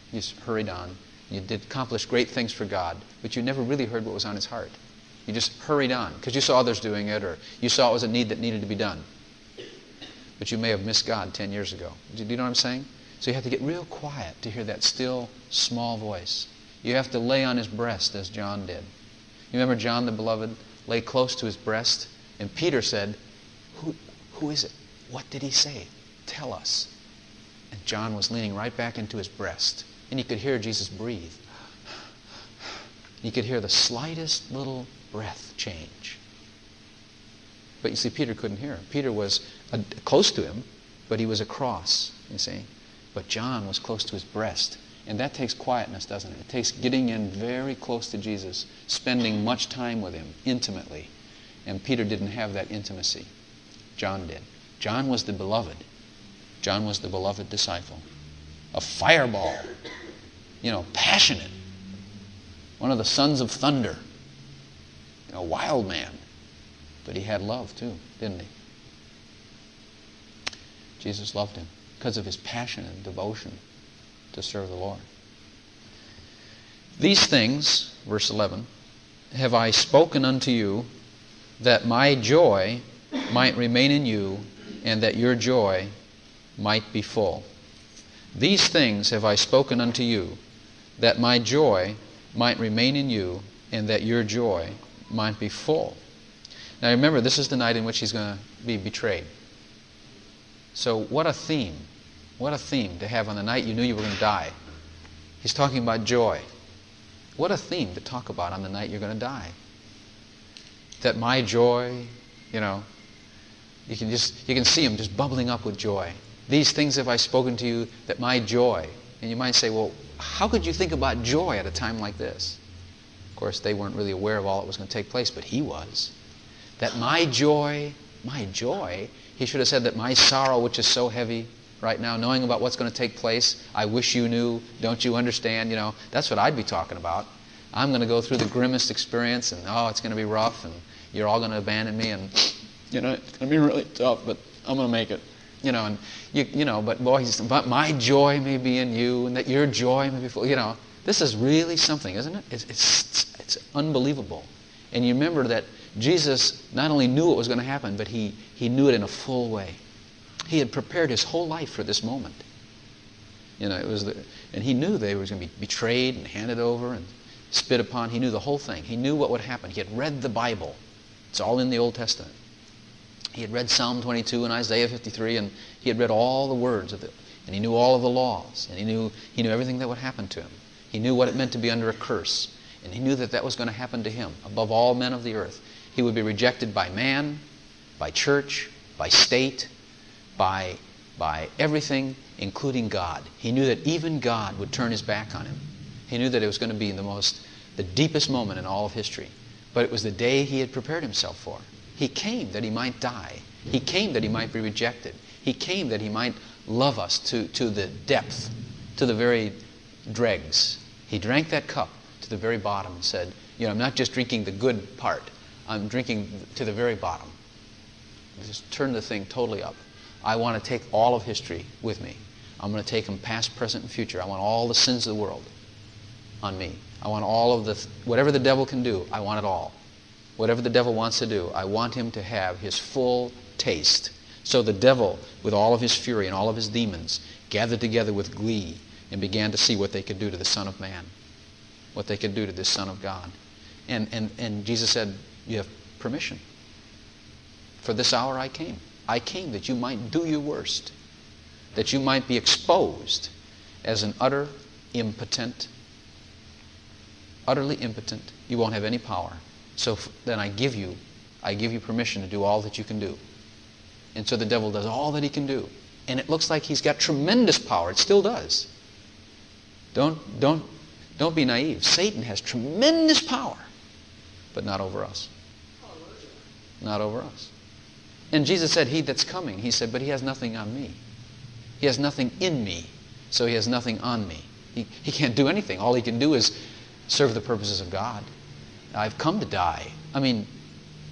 S1: You just hurried on. You did accomplish great things for God, but you never really heard what was on his heart. You just hurried on because you saw others doing it, or you saw it was a need that needed to be done. But you may have missed God ten years ago. Do you know what I'm saying? So you have to get real quiet to hear that still, small voice. You have to lay on his breast as John did. You remember John the Beloved lay close to his breast, and Peter said, who, who is it? What did he say? Tell us. And John was leaning right back into his breast, and he could hear Jesus breathe. You could hear the slightest little breath change. But you see, Peter couldn't hear him. Peter was uh, close to him, but he was across, you see. But John was close to his breast. And that takes quietness, doesn't it? It takes getting in very close to Jesus, spending much time with him, intimately. And Peter didn't have that intimacy. John did. John was the beloved. John was the beloved disciple. A fireball. You know, passionate. One of the sons of thunder. A wild man. But he had love too, didn't he? Jesus loved him because of his passion and devotion to serve the Lord. These things, verse eleven, have I spoken unto you, that my joy might remain in you, and that your joy might be full. These things have I spoken unto you, that my joy might remain in you, and that your joy might be full. Now remember, this is the night in which he's going to be betrayed. So what a theme. What a theme to have on the night you knew you were going to die. He's talking about joy. What a theme to talk about on the night you're going to die. That my joy, you know, you can just you can see him just bubbling up with joy. These things have I spoken to you, that my joy. And you might say, well, how could you think about joy at a time like this? Of course, they weren't really aware of all that was going to take place, but he was. That my joy, my joy, he should have said that my sorrow, which is so heavy right now, knowing about what's going to take place, I wish you knew, don't you understand? You know, that's what I'd be talking about. I'm going to go through the grimmest experience, and oh, it's going to be rough, and you're all going to abandon me, and you know, it's going to be really tough, but I'm going to make it. You know, and you, you know, but boy, he's, but my joy may be in you, and that your joy may be full. You know, this is really something, isn't it? It's it's, it's unbelievable. And you remember that Jesus not only knew what was going to happen, but he he knew it in a full way. He had prepared his whole life for this moment. You know, it was the, and he knew they were going to be betrayed and handed over and spit upon. He knew the whole thing. He knew what would happen. He had read the Bible. It's all in the Old Testament. He had read Psalm twenty-two and Isaiah fifty-three, and he had read all the words of it, and he knew all of the laws, and he knew he knew everything that would happen to him. He knew what it meant to be under a curse, and he knew that that was going to happen to him above all men of the earth. He would be rejected by man, by church, by state, by by everything, including God. He knew that even God would turn his back on him. He knew that it was going to be the most, the deepest moment in all of history. But it was the day he had prepared himself for. He came that he might die. He came that he might be rejected. He came that he might love us to, to the depth, to the very dregs. He drank that cup to the very bottom and said, you know, I'm not just drinking the good part. I'm drinking to the very bottom. Just turn the thing totally up. I want to take all of history with me. I'm going to take them past, present, and future. I want all the sins of the world on me. I want all of the, whatever the devil can do, I want it all. Whatever the devil wants to do, I want him to have his full taste. So the devil, with all of his fury and all of his demons, gathered together with glee and began to see what they could do to the Son of Man, what they could do to this Son of God. And, and, and Jesus said, you have permission. For this hour I came. I came that you might do your worst, that you might be exposed as an utter impotent, utterly impotent. You won't have any power. So then I give you, I give you permission to do all that you can do. And so the devil does all that he can do. And it looks like he's got tremendous power. It still does. Don't, don't, don't be naive. Satan has tremendous power, but not over us. Not over us. And Jesus said, he that's coming, he said, but he has nothing on me. He has nothing in me, so he has nothing on me. He, he can't do anything. All he can do is serve the purposes of God. I've come to die. I mean,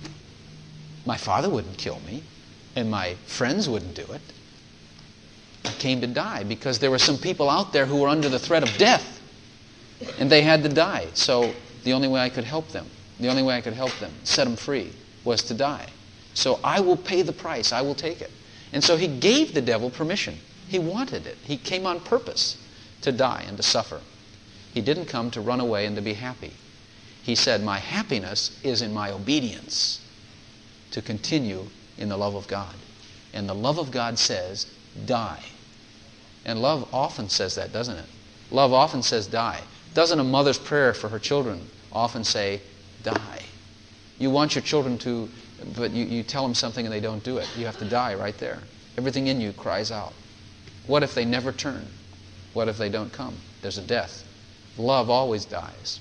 S1: my father wouldn't kill me, and my friends wouldn't do it. came to die because there were some people out there who were under the threat of death. And they had to die. So the only way I could help them, the only way I could help them, set them free, was to die. So I will pay the price. I will take it. And so he gave the devil permission. He wanted it. He came on purpose to die and to suffer. He didn't come to run away and to be happy. He said, my happiness is in my obedience to continue in the love of God. And the love of God says, die. And love often says that, doesn't it? Love often says die. Doesn't a mother's prayer for her children often say, die? You want your children to, but you, you tell them something and they don't do it. You have to die right there. Everything in you cries out. What if they never turn? What if they don't come? There's a death. Love always dies.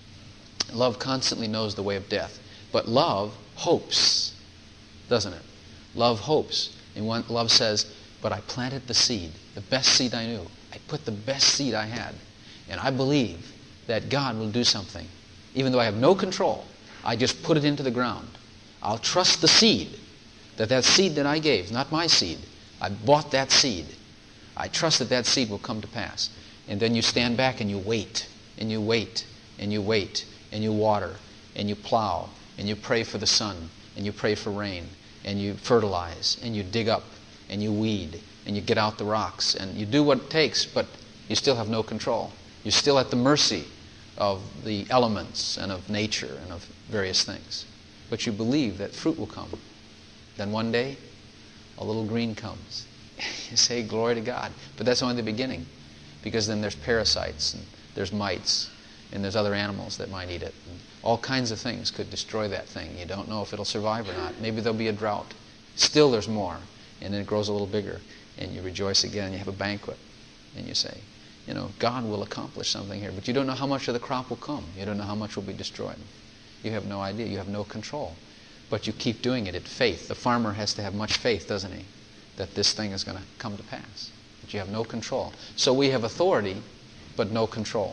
S1: Love constantly knows the way of death. But love hopes, doesn't it? Love hopes. And one, love says, but I planted the seed, the best seed I knew. I put the best seed I had. And I believe that God will do something. Even though I have no control, I just put it into the ground. I'll trust the seed, that that seed that I gave is not my seed. I bought that seed. I trust that that seed will come to pass. And then you stand back and you wait, and you wait, and you wait, and you water, and you plow, and you pray for the sun, and you pray for rain, and you fertilize, and you dig up, and you weed, and you get out the rocks, and you do what it takes, but you still have no control. You're still at the mercy of the elements and of nature and of various things. But you believe that fruit will come. Then one day, a little green comes. You say, glory to God. But that's only the beginning. Because then there's parasites, and there's mites, and there's other animals that might eat it. And all kinds of things could destroy that thing. You don't know if it'll survive or not. Maybe there'll be a drought. Still there's more. And then it grows a little bigger. And you rejoice again. You have a banquet. And you say, you know, God will accomplish something here. But you don't know how much of the crop will come. You don't know how much will be destroyed. You have no idea. You have no control. But you keep doing it in faith. The farmer has to have much faith, doesn't he? That this thing is going to come to pass. But you have no control. So we have authority, but no control.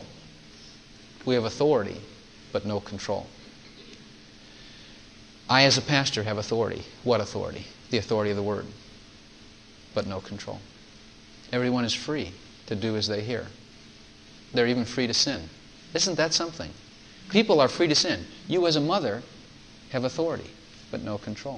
S1: We have authority, but no control. I, as a pastor, have authority. What authority? The authority of the Word, but no control. Everyone is free to do as they hear. They're even free to sin. Isn't that something? People are free to sin. You, as a mother, have authority, but no control.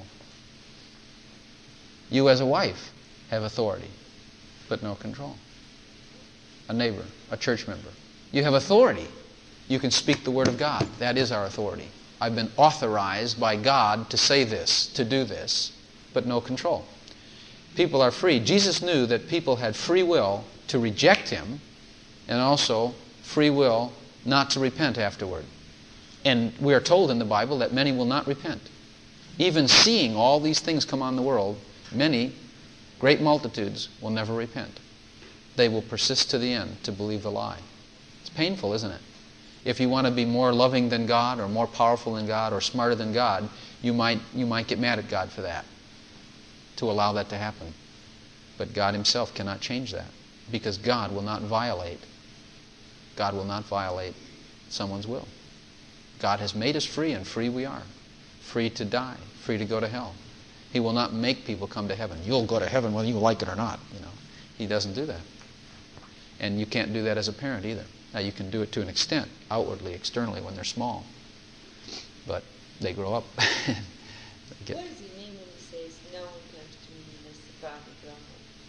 S1: You, as a wife, have authority, but no control. A neighbor, a church member. You have authority. You can speak the Word of God. That is our authority. I've been authorized by God to say this, to do this, but no control. People are free. Jesus knew that people had free will to reject Him and also free will not to repent afterward. And we are told in the Bible that many will not repent. Even seeing all these things come on the world, many, great multitudes, will never repent. They will persist to the end to believe the lie. It's painful, isn't it? If you want to be more loving than God or more powerful than God or smarter than God, you might, you might get mad at God for that, to allow that to happen. But God Himself cannot change that because God will not violate. God will not violate someone's will. God has made us free, and free we are. Free to die, free to go to hell. He will not make people come to heaven. You'll go to heaven whether you like it or not. You know, He doesn't do that. And you can't do that as a parent either. Now, you can do it to an extent, outwardly, externally, when they're small. But they grow up. They get,
S4: what does He mean when He says, no one comes to me unless the Father draws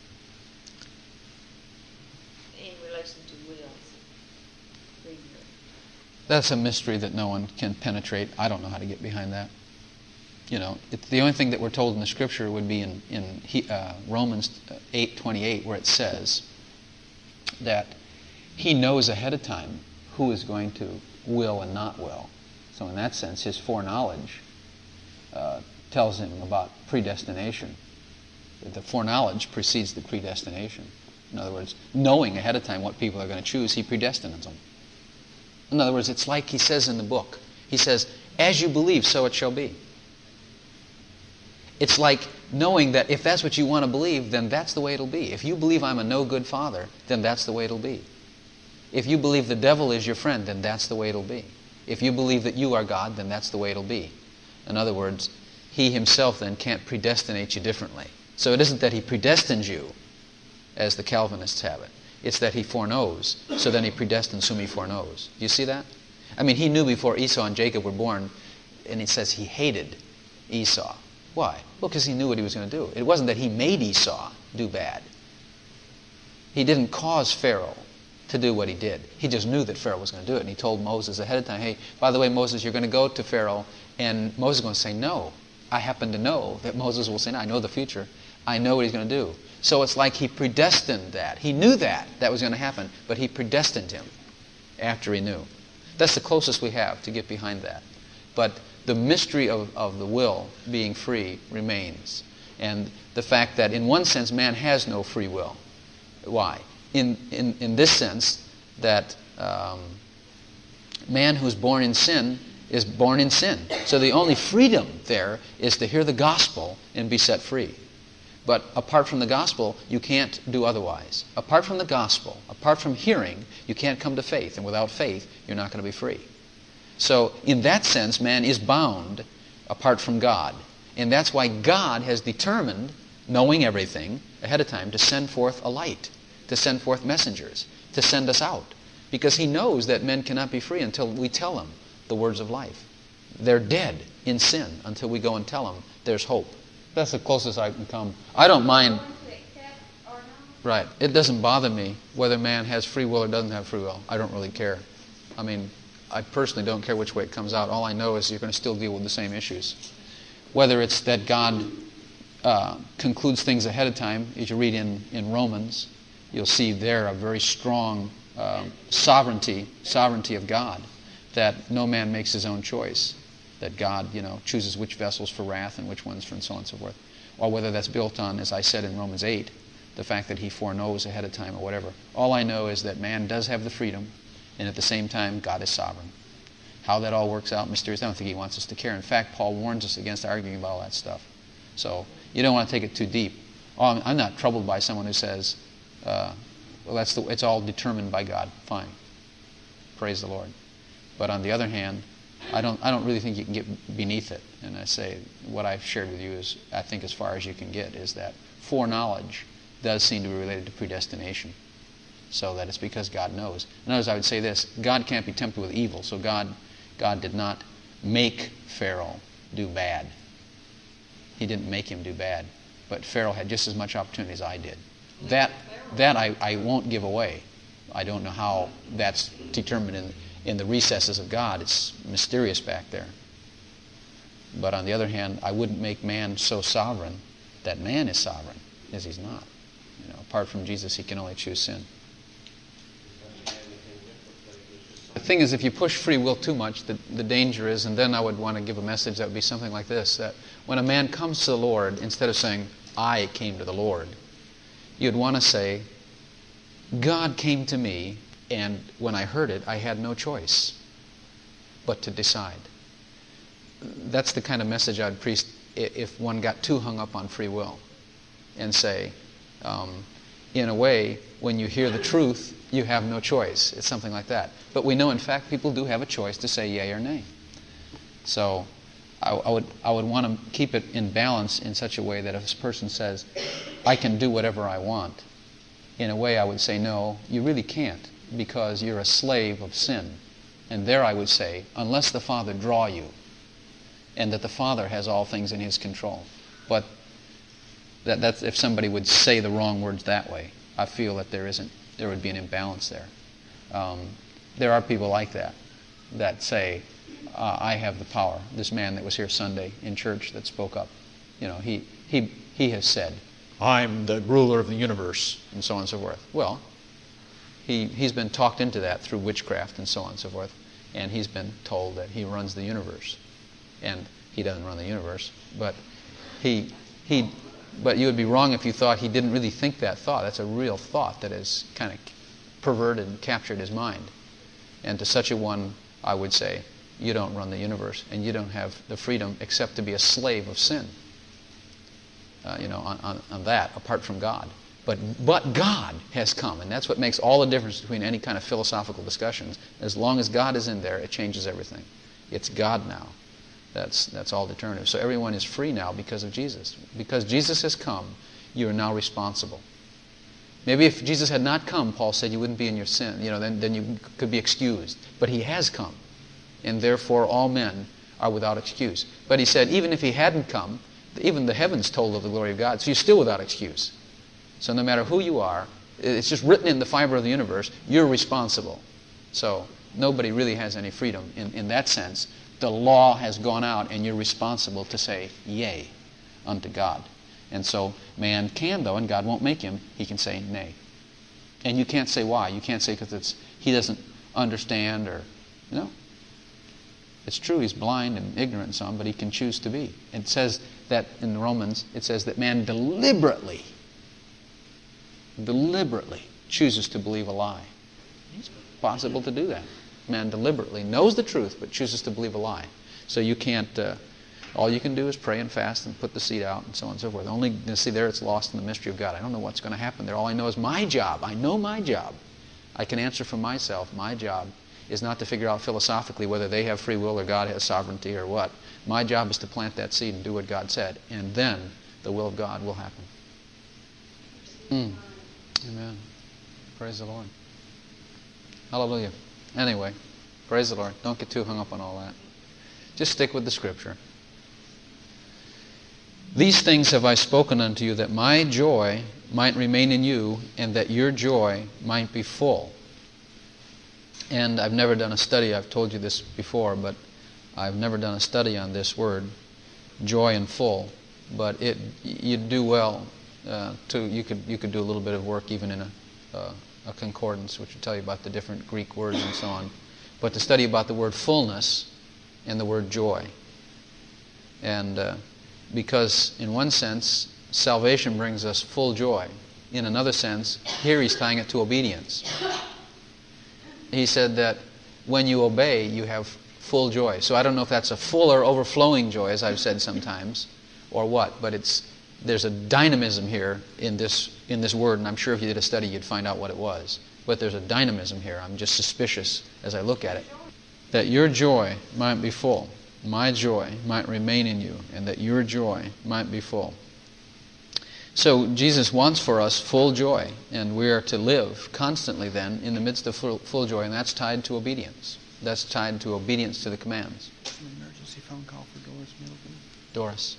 S4: in relation to wills? Free will.
S1: That's a mystery that no one can penetrate. I don't know how to get behind that. You know, it's the only thing that we're told in the Scripture would be in, in uh, Romans eight twenty-eight, where it says that He knows ahead of time who is going to will and not will. So in that sense, His foreknowledge uh, tells Him about predestination. The foreknowledge precedes the predestination. In other words, knowing ahead of time what people are going to choose, He predestines them. In other words, it's like He says in the book. He says, as you believe, so it shall be. It's like knowing that if that's what you want to believe, then that's the way it'll be. If you believe I'm a no good father, then that's the way it'll be. If you believe the devil is your friend, then that's the way it'll be. If you believe that you are God, then that's the way it'll be. In other words, He Himself then can't predestinate you differently. So it isn't that He predestines you as the Calvinists have it. It's that he foreknows, so then he predestines whom he foreknows. Do you see that? I mean, he knew before Esau and Jacob were born, and it says he hated Esau. Why? Well, because he knew what he was going to do. It wasn't that he made Esau do bad. He didn't cause Pharaoh to do what he did. He just knew that Pharaoh was going to do it, and he told Moses ahead of time, hey, by the way, Moses, you're going to go to Pharaoh, and Moses is going to say no. I happen to know that Moses will say no. I know the future. I know what he's going to do. So it's like he predestined that. He knew that that was going to happen, but he predestined him after he knew. That's the closest we have to get behind that. But the mystery of, of the will being free remains. And the fact that in one sense man has no free will. Why? In, in, in this sense that um, man who's born in sin is born in sin. So the only freedom there is to hear the gospel and be set free. But apart from the gospel, you can't do otherwise. Apart from the gospel, apart from hearing, you can't come to faith. And without faith, you're not going to be free. So in that sense, man is bound apart from God. And that's why God has determined, knowing everything ahead of time, to send forth a light, to send forth messengers, to send us out. Because he knows that men cannot be free until we tell them the words of life. They're dead in sin until we go and tell them there's hope. That's the closest I can come. I don't mind.
S2: Going to accept or not?
S1: Right. It doesn't bother me whether man has free will or doesn't have free will. I don't really care. I mean, I personally don't care which way it comes out. All I know is you're going to still deal with the same issues. Whether it's that God uh, concludes things ahead of time, as you read in, in Romans, you'll see there a very strong uh, sovereignty, sovereignty of God, that no man makes his own choice. That God, you know, chooses which vessels for wrath and which ones for and so on and so forth. Or whether that's built on, as I said in Romans eight, the fact that he foreknows ahead of time or whatever. All I know is that man does have the freedom, and at the same time, God is sovereign. How that all works out, mysterious, I don't think he wants us to care. In fact, Paul warns us against arguing about all that stuff. So you don't want to take it too deep. Oh, I'm, I'm not troubled by someone who says, uh, well, that's the, it's all determined by God. Fine. Praise the Lord. But on the other hand, I don't I don't really think you can get beneath it. And I say what I've shared with you is, I think as far as you can get, is that foreknowledge does seem to be related to predestination. So that it's because God knows. In other words, I would say this, God can't be tempted with evil, so God God did not make Pharaoh do bad. He didn't make him do bad. But Pharaoh had just as much opportunity as I did. That that I, I won't give away. I don't know how that's determined in in the recesses of God. It's mysterious back there. But on the other hand, I wouldn't make man so sovereign that man is sovereign, as he's not. You know, apart from Jesus, he can only choose sin. The thing is, if you push free will too much, the, the danger is, and then I would want to give a message that would be something like this, that when a man comes to the Lord, instead of saying, I came to the Lord, you'd want to say, God came to me, and when I heard it, I had no choice but to decide. That's the kind of message I'd preach if one got too hung up on free will and say, um, in a way, when you hear the truth, you have no choice. It's something like that. But we know, in fact, people do have a choice to say yea or nay. So I, I would I would want to keep it in balance in such a way that if a person says, I can do whatever I want, in a way I would say, no, you really can't, because you're a slave of sin. And there I would say, unless the Father draw you, and that the Father has all things in his control. But that, that's if somebody would say the wrong words that way, I feel that there isn't, there would be an imbalance there. Um, there are people like that, that say, uh, I have the power. This man that was here Sunday in church that spoke up, you know, he, he, he has said, I'm the ruler of the universe, and so on and so forth. Well, he, he's been talked into that through witchcraft and so on and so forth, and he's been told that he runs the universe. And he doesn't run the universe, but he, he, but you would be wrong if you thought he didn't really think that thought. That's a real thought that has kind of perverted and captured his mind. And to such a one, I would say, you don't run the universe, and you don't have the freedom except to be a slave of sin. Uh, you know, on, on, on that, apart from God. But but God has come, and that's what makes all the difference between any kind of philosophical discussions. As long as God is in there, it changes everything. It's God now. That's that's all determinative. So everyone is free now because of Jesus. Because Jesus has come, you are now responsible. Maybe if Jesus had not come, Paul said, you wouldn't be in your sin. You know, then, then you could be excused. But he has come, and therefore all men are without excuse. But he said, even if he hadn't come, even the heavens told of the glory of God, so you're still without excuse. So no matter who you are, it's just written in the fiber of the universe, you're responsible. So nobody really has any freedom in, in that sense. The law has gone out, and you're responsible to say, yea, unto God. And so man can, though, and God won't make him, he can say nay. And you can't say why. You can't say because it's he doesn't understand or, you know. It's true, he's blind and ignorant and so on, but he can choose to be. It says that in Romans, it says that man deliberately, deliberately chooses to believe a lie. It's possible to do that. Man deliberately knows the truth, but chooses to believe a lie. So you can't, uh, all you can do is pray and fast and put the seed out and so on and so forth. Only, you see there, it's lost in the mystery of God. I don't know what's going to happen there. All I know is my job. I know my job. I can answer for myself. My job is not to figure out philosophically whether they have free will or God has sovereignty or what. My job is to plant that seed and do what God said, and then the will of God will happen. Mm. Amen. Praise the Lord. Hallelujah. Anyway, praise the Lord. Don't get too hung up on all that. Just stick with the Scripture. These things have I spoken unto you, that my joy might remain in you, and that your joy might be full. And I've never done a study, I've told you this before, but I've never done a study on this word, joy and full. But it, you'd do well uh, to, you could you could do a little bit of work even in a, uh, a concordance, which will tell you about the different Greek words and so on. But to study about the word fullness and the word joy. And uh, because in one sense, salvation brings us full joy. In another sense, here he's tying it to obedience. He said that when you obey, you have full joy. So I don't know if that's a full or overflowing joy, as I've said sometimes, or what, but it's there's a dynamism here in this in this word, and I'm sure if you did a study, you'd find out what it was. But there's a dynamism here. I'm just suspicious as I look at it. That your joy might be full, my joy might remain in you, and that your joy might be full. So Jesus wants for us full joy, and we are to live constantly then in the midst of full, full joy, and that's tied to obedience. That's tied to obedience to the commands.
S5: An emergency phone call for Doris Middleton.
S1: Doris.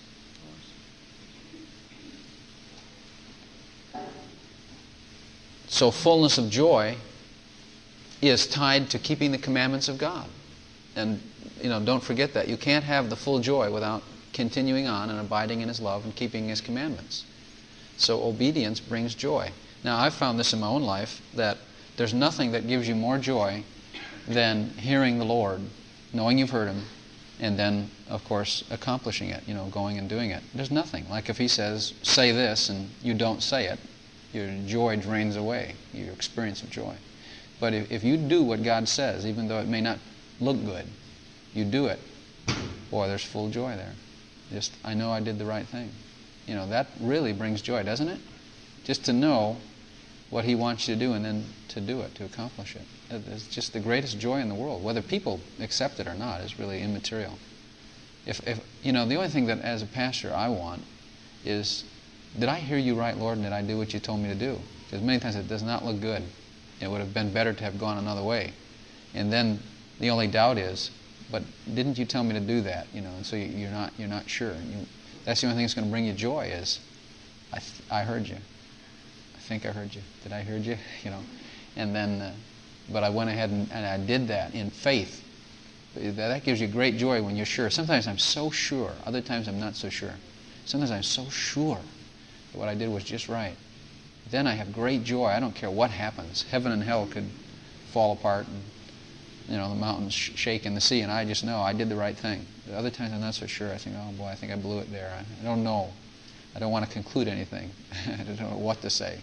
S1: So fullness of joy is tied to keeping the commandments of God. And, you know, don't forget that. You can't have the full joy without continuing on and abiding in His love and keeping His commandments. So obedience brings joy. Now, I've found this in my own life, that there's nothing that gives you more joy than hearing the Lord, knowing you've heard Him, and then, of course, accomplishing it, you know, going and doing it. There's nothing. Like if He says, say this, and you don't say it, your joy drains away, your experience of joy. But if, if you do what God says, even though it may not look good, you do it, boy, there's full joy there. Just, I know I did the right thing. You know, that really brings joy, doesn't it? Just to know what He wants you to do and then to do it, to accomplish it. It's just the greatest joy in the world. Whether people accept it or not is really immaterial. If, if you know, the only thing that as a pastor I want is, did I hear you right, Lord, and did I do what you told me to do? Because many times it does not look good. It would have been better to have gone another way. And then the only doubt is, but didn't you tell me to do that? You know, and so you, you're not you're not sure. You, that's the only thing that's going to bring you joy is, I th- I heard you. I think I heard you. Did I heard you? You know, and then, uh, but I went ahead and, and I did that in faith. That gives you great joy when you're sure. Sometimes I'm so sure. Other times I'm not so sure. Sometimes I'm so sure that what I did was just right. Then I have great joy. I don't care what happens. Heaven and hell could fall apart, and you know the mountains sh- shake in the sea, and I just know I did the right thing. The other times I'm not so sure. I think, oh boy, I think I blew it there. I, I don't know. I don't want to conclude anything. I don't know what to say.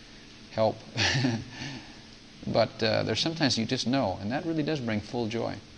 S1: Help. But uh, there's sometimes you just know, and that really does bring full joy.